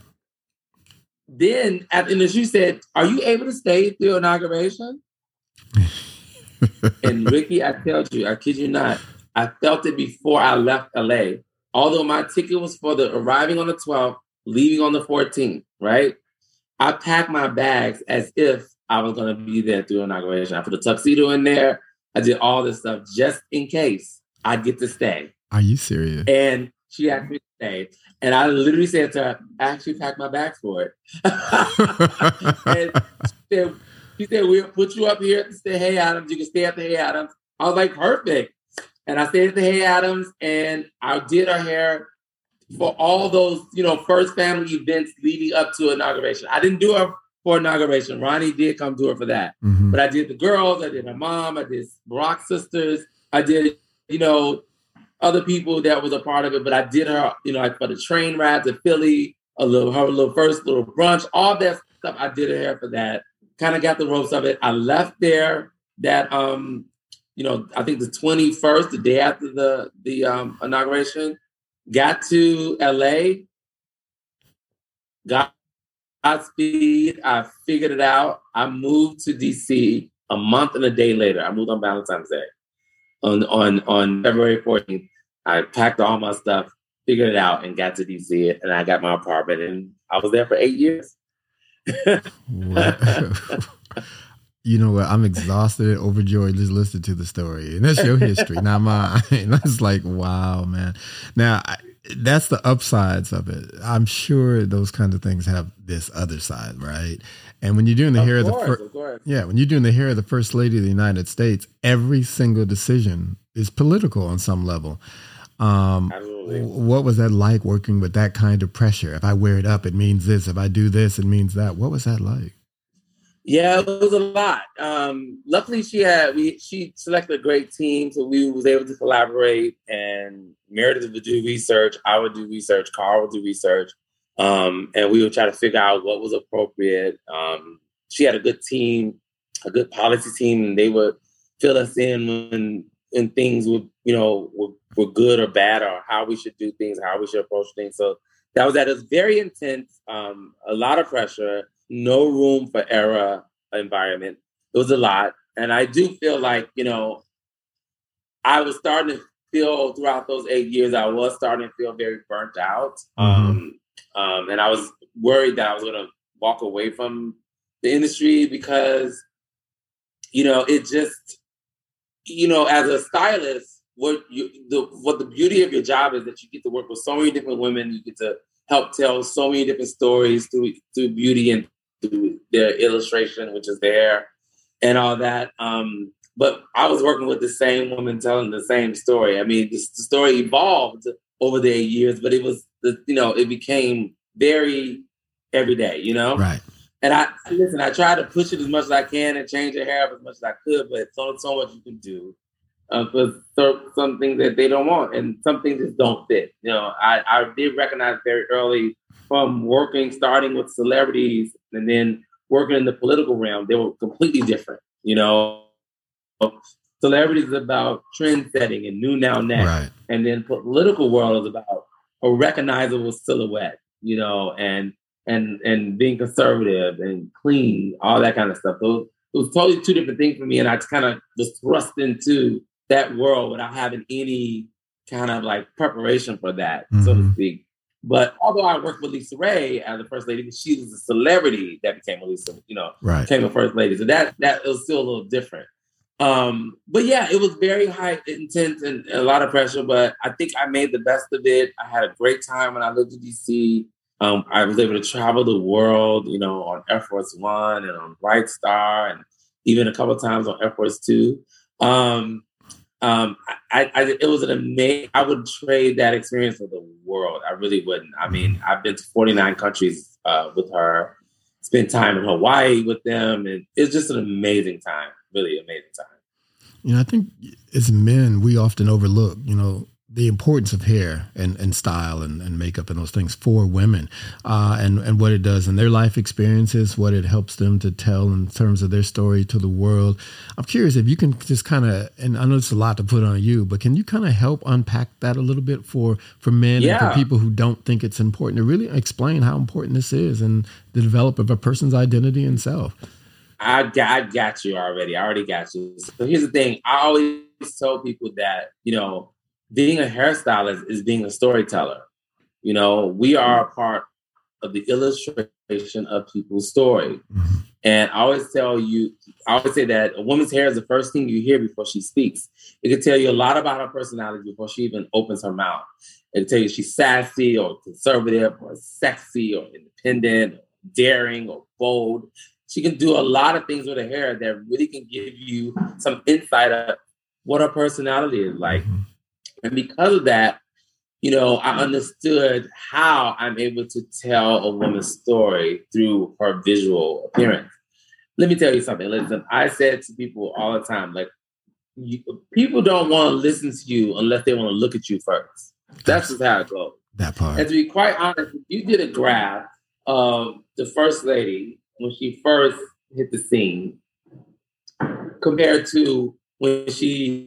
Then at the end of the shoot, she said, are you able to stay through inauguration? And Ricky, I tell you, I kid you not, I felt it before I left L A. Although my ticket was for the arriving on the twelfth, leaving on the fourteenth, right? I packed my bags as if I was going to be there through inauguration. I put a tuxedo in there. I did all this stuff just in case I get to stay. Are you serious? And she asked me to stay. And I literally said to her, I actually packed my bags for it. And she said, she said, we'll put you up here at the Hay Adams. You can stay at the Hay Adams. I was like, perfect. And I stayed at the Hay Adams and I did her hair for all those, you know, first family events leading up to inauguration. I didn't do her for inauguration. Ronnie did come do her for that. Mm-hmm. But I did the girls, I did her mom, I did Barack sisters, I did, you know, other people that was a part of it, but I did her, you know, like for the train ride to Philly, a little, her little first little brunch, all that stuff. I did her hair for that. Kind of got the ropes of it. I left there that, um, you know, I think the twenty-first, the day after the, the um, inauguration, got to L A, got Godspeed. I figured it out. I moved to D C a month and a day later. I moved on Valentine's Day. On on on February fourteenth, I packed all my stuff, figured it out, and got to D C. And I got my apartment, and I was there for eight years. You know what? I'm exhausted and overjoyed just listening to the story. And that's your history, not mine. That's like, wow, man. Now, I, that's the upsides of it. I'm sure those kinds of things have this other side, right? And when you're doing the of hair course, of the first, yeah, when you're doing the hair of the First Lady of the United States, every single decision is political on some level. Um, Absolutely. What was that like working with that kind of pressure? If I wear it up, it means this. If I do this, it means that. What was that like? Yeah, it was a lot. Um, luckily, she had we she selected a great team, so we was able to collaborate. And Meredith would do research, I would do research, Carl would do research, um, and we would try to figure out what was appropriate. Um, she had a good team, a good policy team, and they would fill us in when when things would you know were, were good or bad, or how we should do things, how we should approach things. So that was that. It was very intense, um, a lot of pressure. No room for error environment. It was a lot. And I do feel like, you know, I was starting to feel throughout those eight years, I was starting to feel very burnt out. Mm-hmm. Um, um, and I was worried that I was going to walk away from the industry because, you know, it just, you know, as a stylist, what you the what the beauty of your job is that you get to work with so many different women. You get to help tell so many different stories through through beauty and through their illustration, which is there, and all that. Um, but I was working with the same woman telling the same story. I mean, this, the story evolved over the eight years, but it was the you know it became very everyday. You know, right. And I listen, I try to push it as much as I can and change her hair up as much as I could, but it's only so much you can do uh, for so, some things that they don't want, and some things just don't fit. You know, I, I did recognize very early from working, starting with celebrities and then working in the political realm, they were completely different. You know, celebrities is about trend setting and new now next, right. And then political world is about a recognizable silhouette. You know, and and and being conservative and clean, all that kind of stuff. Those it was totally two different things for me, and I just kind of was thrust into that world without having any kind of like preparation for that, mm-hmm. so to speak. But although I worked with Lisa Ray as a first lady, she was a celebrity that became a Lisa, you know, right. became a first lady. So that that was still a little different. Um, but yeah, it was very high intense and a lot of pressure. But I think I made the best of it. I had a great time when I lived in D C. Um, I was able to travel the world, you know, on Air Force One and on Bright Star, and even a couple of times on Air Force Two. Um, um, I, I, it was an amazing. I would trade that experience for the world. I really wouldn't. I mean, I've been to forty-nine countries uh, with her, spent time in Hawaii with them, and it's just an amazing time. Really amazing time. You know, I think as men, we often overlook, you know, the importance of hair and, and style and, and makeup and those things for women uh, and, and what it does in their life experiences, what it helps them to tell in terms of their story to the world. I'm curious if you can just kind of, and I know it's a lot to put on you, but can you kind of help unpack that a little bit for, for men yeah. and for people who don't think it's important to really explain how important this is and the development of a person's identity and self? I got, I got you already. I already got you. So here's the thing. I always tell people that, you know, being a hairstylist is being a storyteller. You know, we are a part of the illustration of people's story. Mm-hmm. And I always tell you, I always say that a woman's hair is the first thing you hear before she speaks. It can tell you a lot about her personality before she even opens her mouth. It can tell you she's sassy or conservative or sexy or independent, or daring or bold. She can do a lot of things with her hair that really can give you some insight of what her personality is like. Mm-hmm. And because of that, you know, I understood how I'm able to tell a woman's story through her visual appearance. Let me tell you something. Listen, I said to people all the time, like, you, people don't want to listen to you unless they want to look at you first. That's just how it goes. That part. And to be quite honest, you did a graph of the first lady when she first hit the scene compared to when she,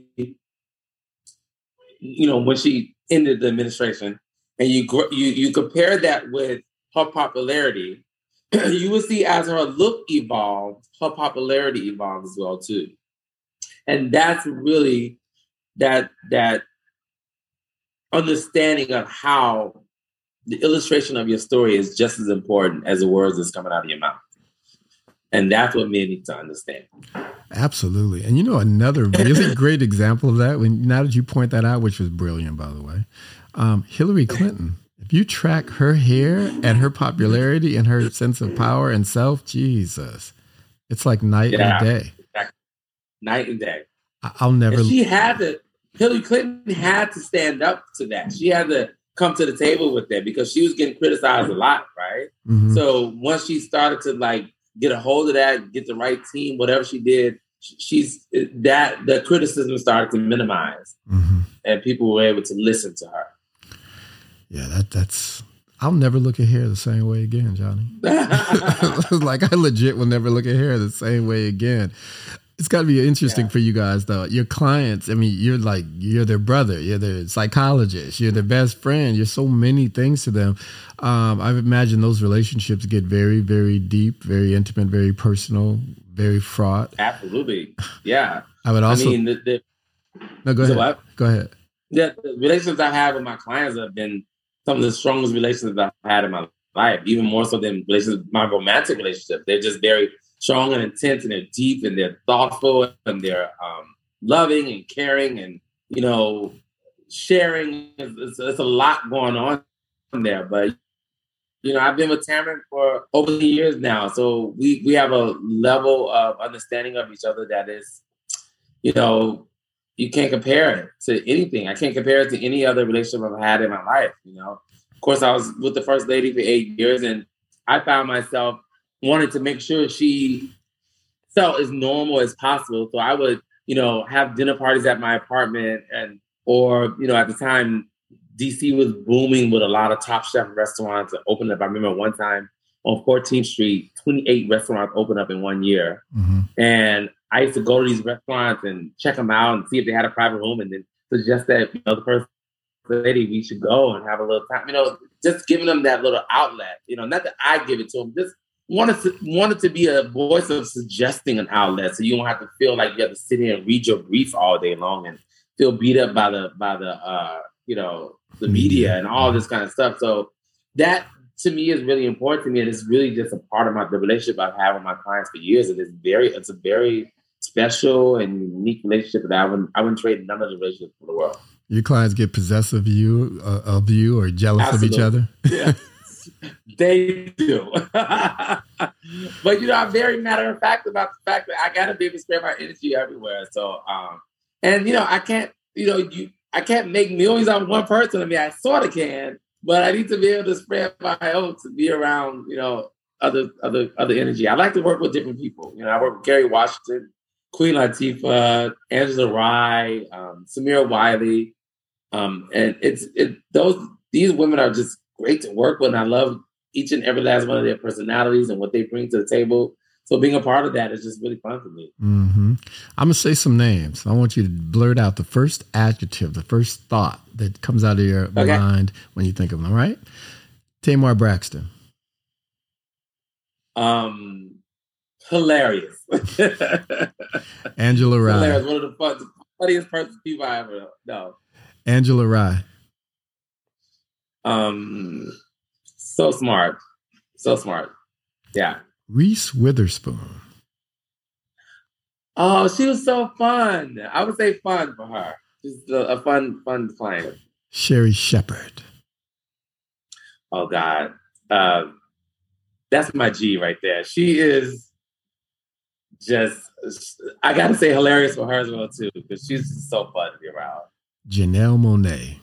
you know, when she ended the administration, and you you you compare that with her popularity, you will see as her look evolved, her popularity evolved as well too. And that's really that that understanding of how the illustration of your story is just as important as the words that's coming out of your mouth. And that's what men need to understand. Absolutely. And you know, another really great example of that, when now that you point that out, which was brilliant, by the way, um, Hillary Clinton, if you track her hair and her popularity and her sense of power and self, Jesus, it's like night yeah, and day. Exactly. Night and day. I'll never. And she had to, Hillary Clinton had to stand up to that. She had to come to the table with that because she was getting criticized a lot, right? Mm-hmm. So once she started to like, get a hold of that, get the right team, whatever she did, she's that the criticism started to minimize, mm-hmm. and people were able to listen to her. Yeah, that that's. I'll never look at hair the same way again, Johnny. Like I legit will never look at hair the same way again. It's got to be interesting yeah. for you guys, though. Your clients, I mean, you're like, you're their brother, you're their psychologist, you're their best friend. You're so many things to them. Um, I imagine those relationships get very, very deep, very intimate, very personal, very fraught. Absolutely. Yeah. I would also. I mean, the, the, no, go ahead. What? Go ahead. Yeah, the relationships I have with my clients have been some of the strongest relationships I've had in my life, even more so than relationships, my romantic relationships. They're just very strong and intense, and they're deep, and they're thoughtful, and they're um, loving and caring and, you know, sharing. It's, it's a lot going on there. But, you know, I've been with Tamron for over the years now. So we, we have a level of understanding of each other that is, you know, you can't compare it to anything. I can't compare it to any other relationship I've had in my life, you know. Of course, I was with the first lady for eight years, and I found myself wanting to make sure she felt as normal as possible. So I would, you know, have dinner parties at my apartment, and or, you know, at the time, D C was booming with a lot of Top Chef restaurants that opened up. I remember one time on fourteenth Street, twenty-eight restaurants opened up in one year. Mm-hmm. And I used to go to these restaurants and check them out and see if they had a private room, and then suggest that, you know, the person, the lady, we should go and have a little time, you know, just giving them that little outlet, you know, not that I give it to them, just wanted to, wanted to be a voice of suggesting an outlet. So you don't have to feel like you have to sit here and read your brief all day long and feel beat up by the, by the, uh, you know, the media and all this kind of stuff. So that to me is really important to me. And it's really just a part of my, the relationship I've had with my clients for years. And it's very, it's a very special and unique relationship that I wouldn't, I wouldn't trade none of the relationships for the world. Your clients get possessive of you, uh, of you, or jealous Absolutely. Of each other? Yeah, they do. But, you know, I'm very matter of fact about the fact that I got to be able to spare my energy everywhere. So, um, and, you know, I can't, you know, you, I can't make millions on one person. I mean, I sort of can, but I need to be able to spread my own to be around, you know, other, other, other energy. I like to work with different people. You know, I work with Kerry Washington, Queen Latifah, Angela Rye, um, Samira Wiley. Um, and it's it those these women are just great to work with. And I love each and every last one of their personalities and what they bring to the table. So being a part of that is just really fun for me. Mm-hmm. I'm gonna say some names. I want you to blurt out the first adjective, the first thought that comes out of your okay. mind when you think of them. All right, Tamar Braxton. Um, hilarious. Angela Rye. Hilarious. One of the fun, funniest person people I ever know. Angela Rye. Um, so smart. So smart. Yeah. Reese Witherspoon. Oh, she was so fun. I would say fun for her. She's a, a fun, fun client. Sherry Shepherd. Oh, God. Uh, that's my G right there. She is just, I got to say hilarious for her as well, too, because she's just so fun to be around. Janelle Monáe.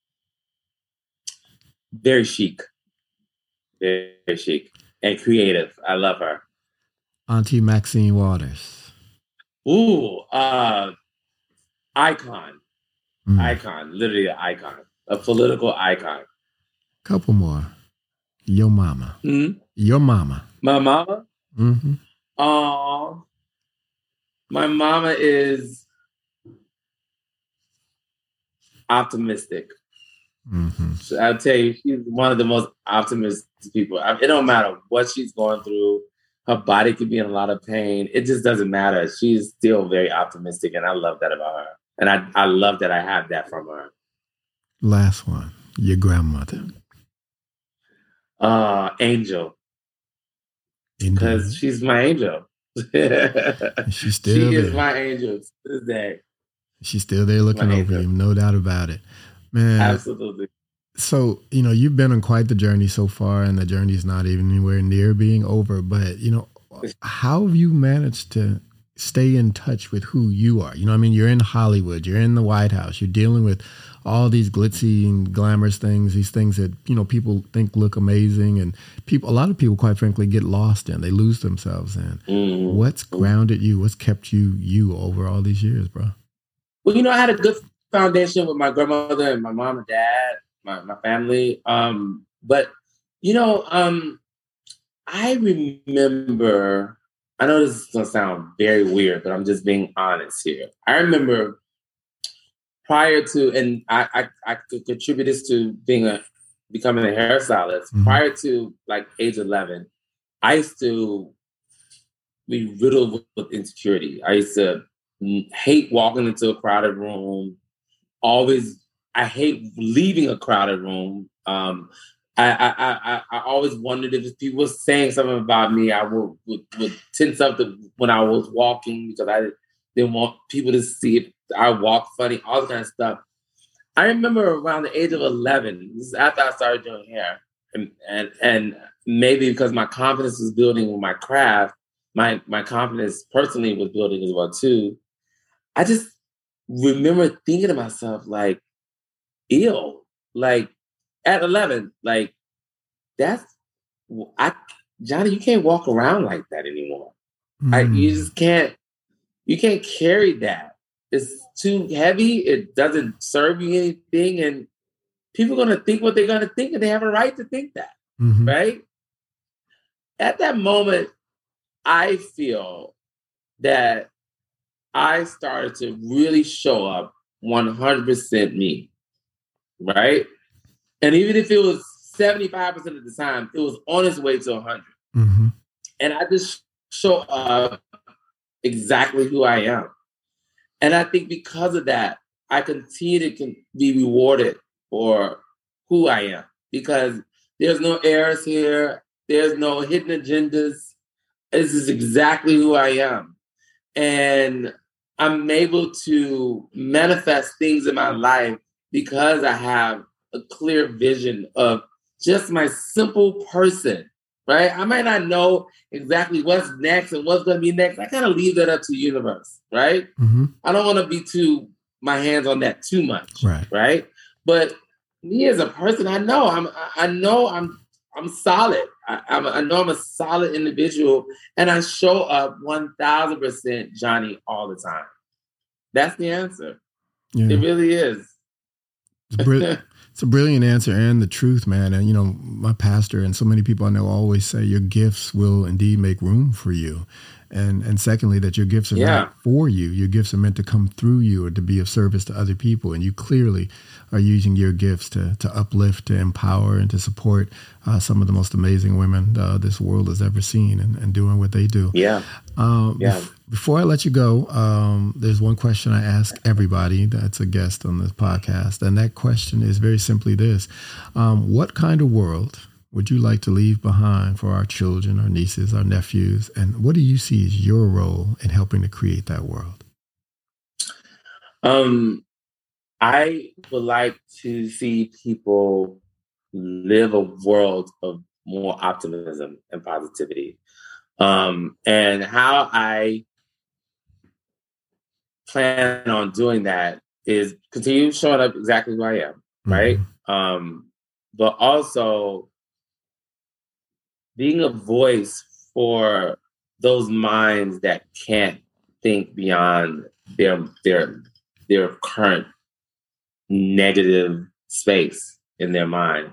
Very chic. Very, very chic. And creative. I love her. Auntie Maxine Waters. Ooh, uh, icon. Mm. Icon. Literally an icon. A political icon. Couple more. Your mama. Mm-hmm. Your mama. My mama? Mm-hmm. Oh, my mama is optimistic. Mm-hmm. So I'll tell you, she's one of the most optimistic people. I, it don't matter what she's going through. Her body could be in a lot of pain. It just doesn't matter. She's still very optimistic, and I love that about her. And I, I love that I have that from her. Last one, your grandmother. Uh, Angel. Because she's my angel. She's still she there. is my angel to this day. She's still there looking over you, no doubt about it. Man. Absolutely. So, you know, you've been on quite the journey so far, and the journey is not even anywhere near being over. But, you know, how have you managed to stay in touch with who you are? You know, I mean, you're in Hollywood, you're in the White House, you're dealing with all these glitzy and glamorous things, these things that, you know, people think look amazing, and people, a lot of people, quite frankly, get lost in, they lose themselves in. Mm-hmm. What's grounded you? What's kept you, you over all these years, bro? Well, you know, I had a good foundation with my grandmother and my mom and dad, my, my family. Um, but, you know, um, I remember, I know this is going to sound very weird, but I'm just being honest here. I remember prior to, and I, I, I could contribute this to being a, becoming a hairstylist, mm-hmm. prior to like age eleven, I used to be riddled with, with insecurity. I used to hate walking into a crowded room. Always, I hate leaving a crowded room. Um, I, I, I, I always wondered if people were saying something about me. I would, would, would tense up the, when I was walking because I didn't want people to see if I walk funny, all that kind of stuff. I remember around the age of eleven, this is after I started doing hair, and and, and maybe because my confidence was building with my craft, my my confidence personally was building as well too. I just remember thinking to myself, like, ew, like at eleven, like that's I Johnny, you can't walk around like that anymore. Mm. I, you just can't. You can't carry that. It's too heavy. It doesn't serve you anything, and people are going to think what they're going to think, and they have a right to think that, mm-hmm. right? At that moment, I feel that I started to really show up one hundred percent me, right? And even if it was seventy-five percent of the time, it was on its way to one hundred. Mm-hmm. And I just show up exactly who I am. And I think because of that, I continue to can be rewarded for who I am, because there's no errors here. There's no hidden agendas. This is exactly who I am. And I'm able to manifest things in my life because I have a clear vision of just my simple person, right? I might not know exactly what's next and what's going to be next. I kind of leave that up to the universe, right? Mm-hmm. I don't want to be too, my hands on that too much, right? right? But me as a person, I know I'm, I know I'm, I'm solid. I, I'm, I know I'm a solid individual, and I show up one thousand percent Johnny all the time. That's the answer. Yeah. It really is. It's brilliant. It's a brilliant answer and the truth, man. And, you know, my pastor and so many people I know always say your gifts will indeed make room for you. And and secondly, that your gifts are yeah. not for you. Your gifts are meant to come through you or to be of service to other people. And you clearly are using your gifts to to uplift, to empower, and to support uh, some of the most amazing women uh, this world has ever seen, and, and doing what they do. Yeah. Um, yeah. Bef- before I let you go, um, there's one question I ask everybody that's a guest on this podcast. And that question is very simply this. Um, what kind of world would you like to leave behind for our children, our nieces, our nephews? And what do you see as your role in helping to create that world? Um, I would like to see people live a world of more optimism and positivity. Um, and how I plan on doing that is continue showing up exactly who I am, mm-hmm. right? Um, but also being a voice for those minds that can't think beyond their their their current negative space in their mind.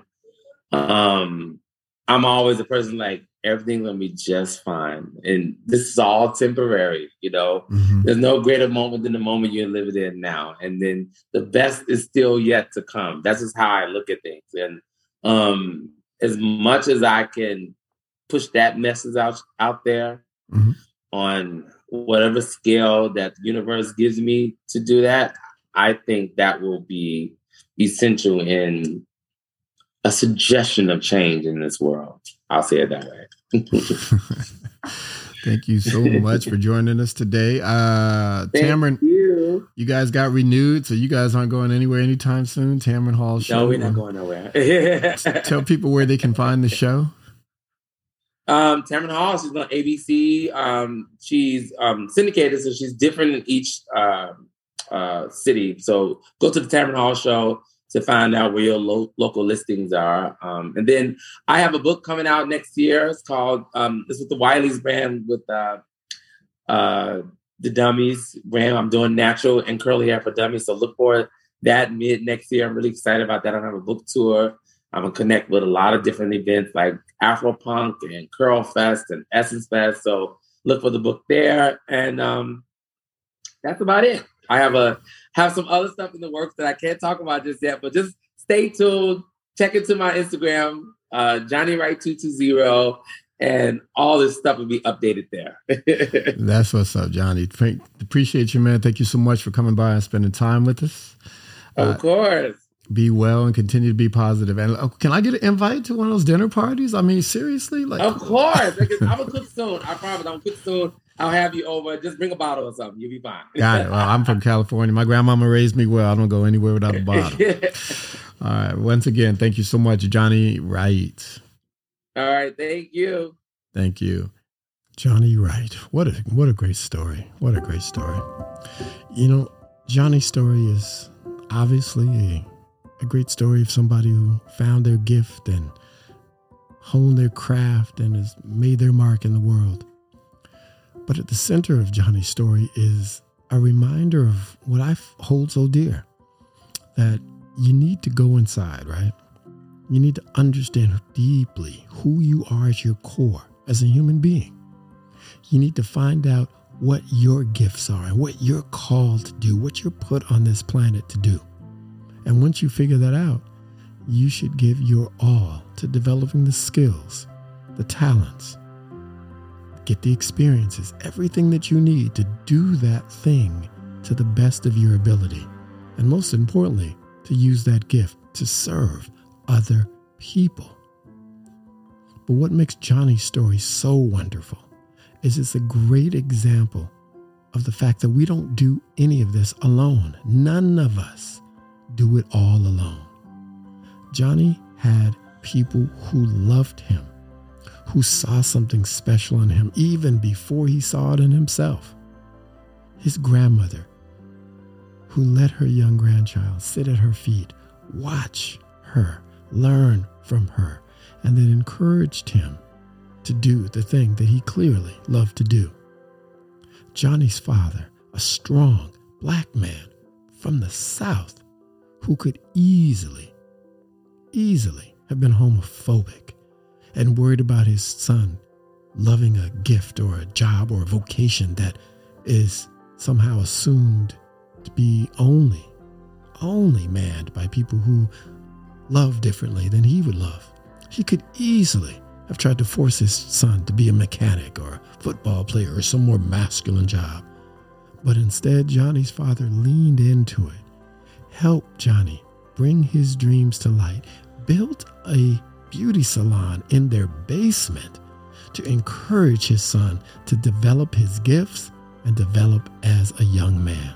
Um, I'm always a person like, everything's gonna be just fine, and this is all temporary. You know, mm-hmm. there's no greater moment than the moment you're living in now, and then the best is still yet to come. That's just how I look at things, and um, as much as I can push that message out out there mm-hmm. on whatever scale that the universe gives me to do that, I think that will be essential in a suggestion of change in this world. I'll say it that way. Thank you so much for joining us today. Uh, Thank Tamron, you. you guys got renewed, so you guys aren't going anywhere anytime soon. Tamron Hall Show. No, we're not going nowhere. Tell people where they can find the show. Um, Tamron Hall, she's on A B C. Um, she's um, syndicated, so she's different in each uh, uh, city. So go to the Tamron Hall Show to find out where your lo- local listings are. Um, and then I have a book coming out next year. It's called, um, it's with the Wiley's brand, with uh, uh, the Dummies brand. I'm doing natural and curly hair for dummies. So look for that mid next year. I'm really excited about that. I'm going to have a book tour. I'm going to connect with a lot of different events like Afro Punk and Curl Fest and Essence Fest. So look for the book there. And um, that's about it. I have a have some other stuff in the works that I can't talk about just yet, but just stay tuned. Check into my Instagram, uh, Johnny Wright two two zero, and all this stuff will be updated there. That's what's up, Johnny. Frank, appreciate you, man. Thank you so much for coming by and spending time with us. Of uh, course. Be well and continue to be positive. And uh, can I get an invite to one of those dinner parties? I mean, seriously? Like, of course. I'm gonna cook soon. I promise I'm gonna cook soon. I'll have you over. Just bring a bottle or something. You'll be fine. Got it. Well, I'm from California. My grandmama raised me well. I don't go anywhere without a bottle. All right. Once again, thank you so much, Johnny Wright. All right. Thank you. Thank you. Johnny Wright. What a what a great story. What a great story. You know, Johnny's story is obviously a, a great story of somebody who found their gift and honed their craft and has made their mark in the world. But at the center of Johnny's story is a reminder of what I hold so dear, that you need to go inside, right? You need to understand deeply who you are at your core as a human being. You need to find out what your gifts are and what you're called to do, what you're put on this planet to do. And once you figure that out, you should give your all to developing the skills, the talents, get the experiences, everything that you need to do that thing to the best of your ability. And most importantly, to use that gift to serve other people. But what makes Johnny's story so wonderful is it's a great example of the fact that we don't do any of this alone. None of us do it all alone. Johnny had people who loved him, who saw something special in him even before he saw it in himself. His grandmother, who let her young grandchild sit at her feet, watch her, learn from her, and then encouraged him to do the thing that he clearly loved to do. Johnny's father, a strong black man from the South, who could easily, easily have been homophobic and worried about his son loving a gift or a job or a vocation that is somehow assumed to be only, only manned by people who love differently than he would love. He could easily have tried to force his son to be a mechanic or a football player or some more masculine job. But instead, Johnny's father leaned into it, helped Johnny bring his dreams to light, built a beauty salon in their basement to encourage his son to develop his gifts and develop as a young man.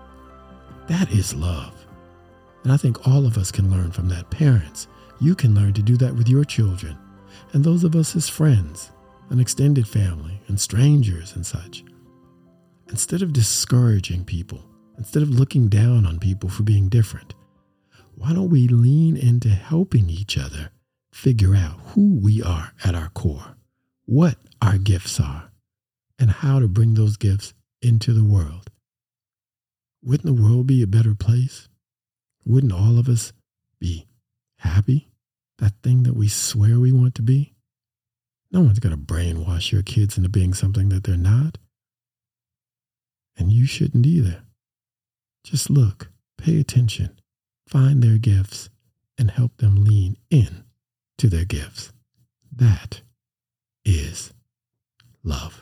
That is love. And I think all of us can learn from that. Parents, you can learn to do that with your children. And those of us as friends, an extended family, and strangers and such. Instead of discouraging people, instead of looking down on people for being different, why don't we lean into helping each other figure out who we are at our core, what our gifts are, and how to bring those gifts into the world? Wouldn't the world be a better place? Wouldn't all of us be happy? That thing that we swear we want to be? No one's going to brainwash your kids into being something that they're not. And you shouldn't either. Just look, pay attention, find their gifts, and help them lean in to their gifts. That is love.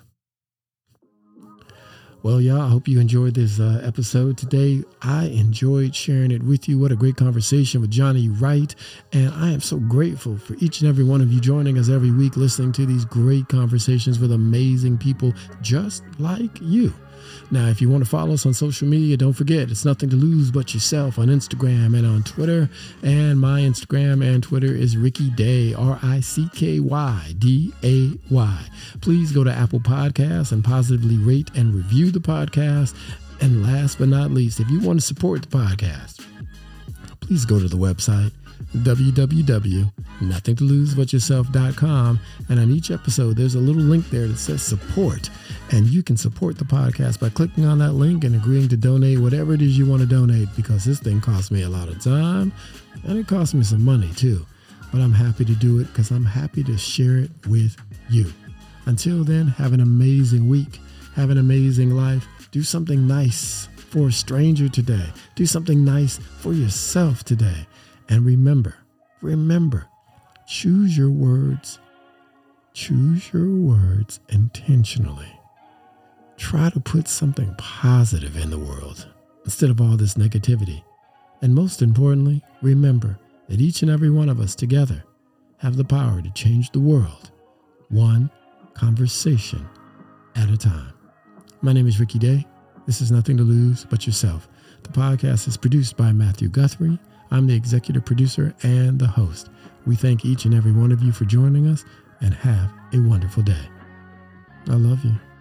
Well, y'all, I hope you enjoyed this uh, episode today. I enjoyed sharing it with you. What a great conversation with Johnny Wright. And I am so grateful for each and every one of you joining us every week, listening to these great conversations with amazing people just like you. Now, if you want to follow us on social media, don't forget, it's Nothing to Lose But Yourself on Instagram and on Twitter. And my Instagram and Twitter is Ricky Day, R I C K Y D A Y. Please go to Apple Podcasts and positively rate and review the podcast. And last but not least, if you want to support the podcast, please go to the website, w w w dot nothing to lose but yourself dot com. And on each episode, there's a little link there that says support. And you can support the podcast by clicking on that link and agreeing to donate whatever it is you want to donate, because this thing costs me a lot of time and it costs me some money too. But I'm happy to do it because I'm happy to share it with you. Until then, have an amazing week. Have an amazing life. Do something nice for a stranger today. Do something nice for yourself today. And remember, remember, choose your words. Choose your words intentionally. Try to put something positive in the world instead of all this negativity. And most importantly, remember that each and every one of us together have the power to change the world, one conversation at a time. My name is Ricky Day. This is Nothing to Lose But Yourself. The podcast is produced by Matthew Guthrie. I'm the executive producer and the host. We thank each and every one of you for joining us and have a wonderful day. I love you.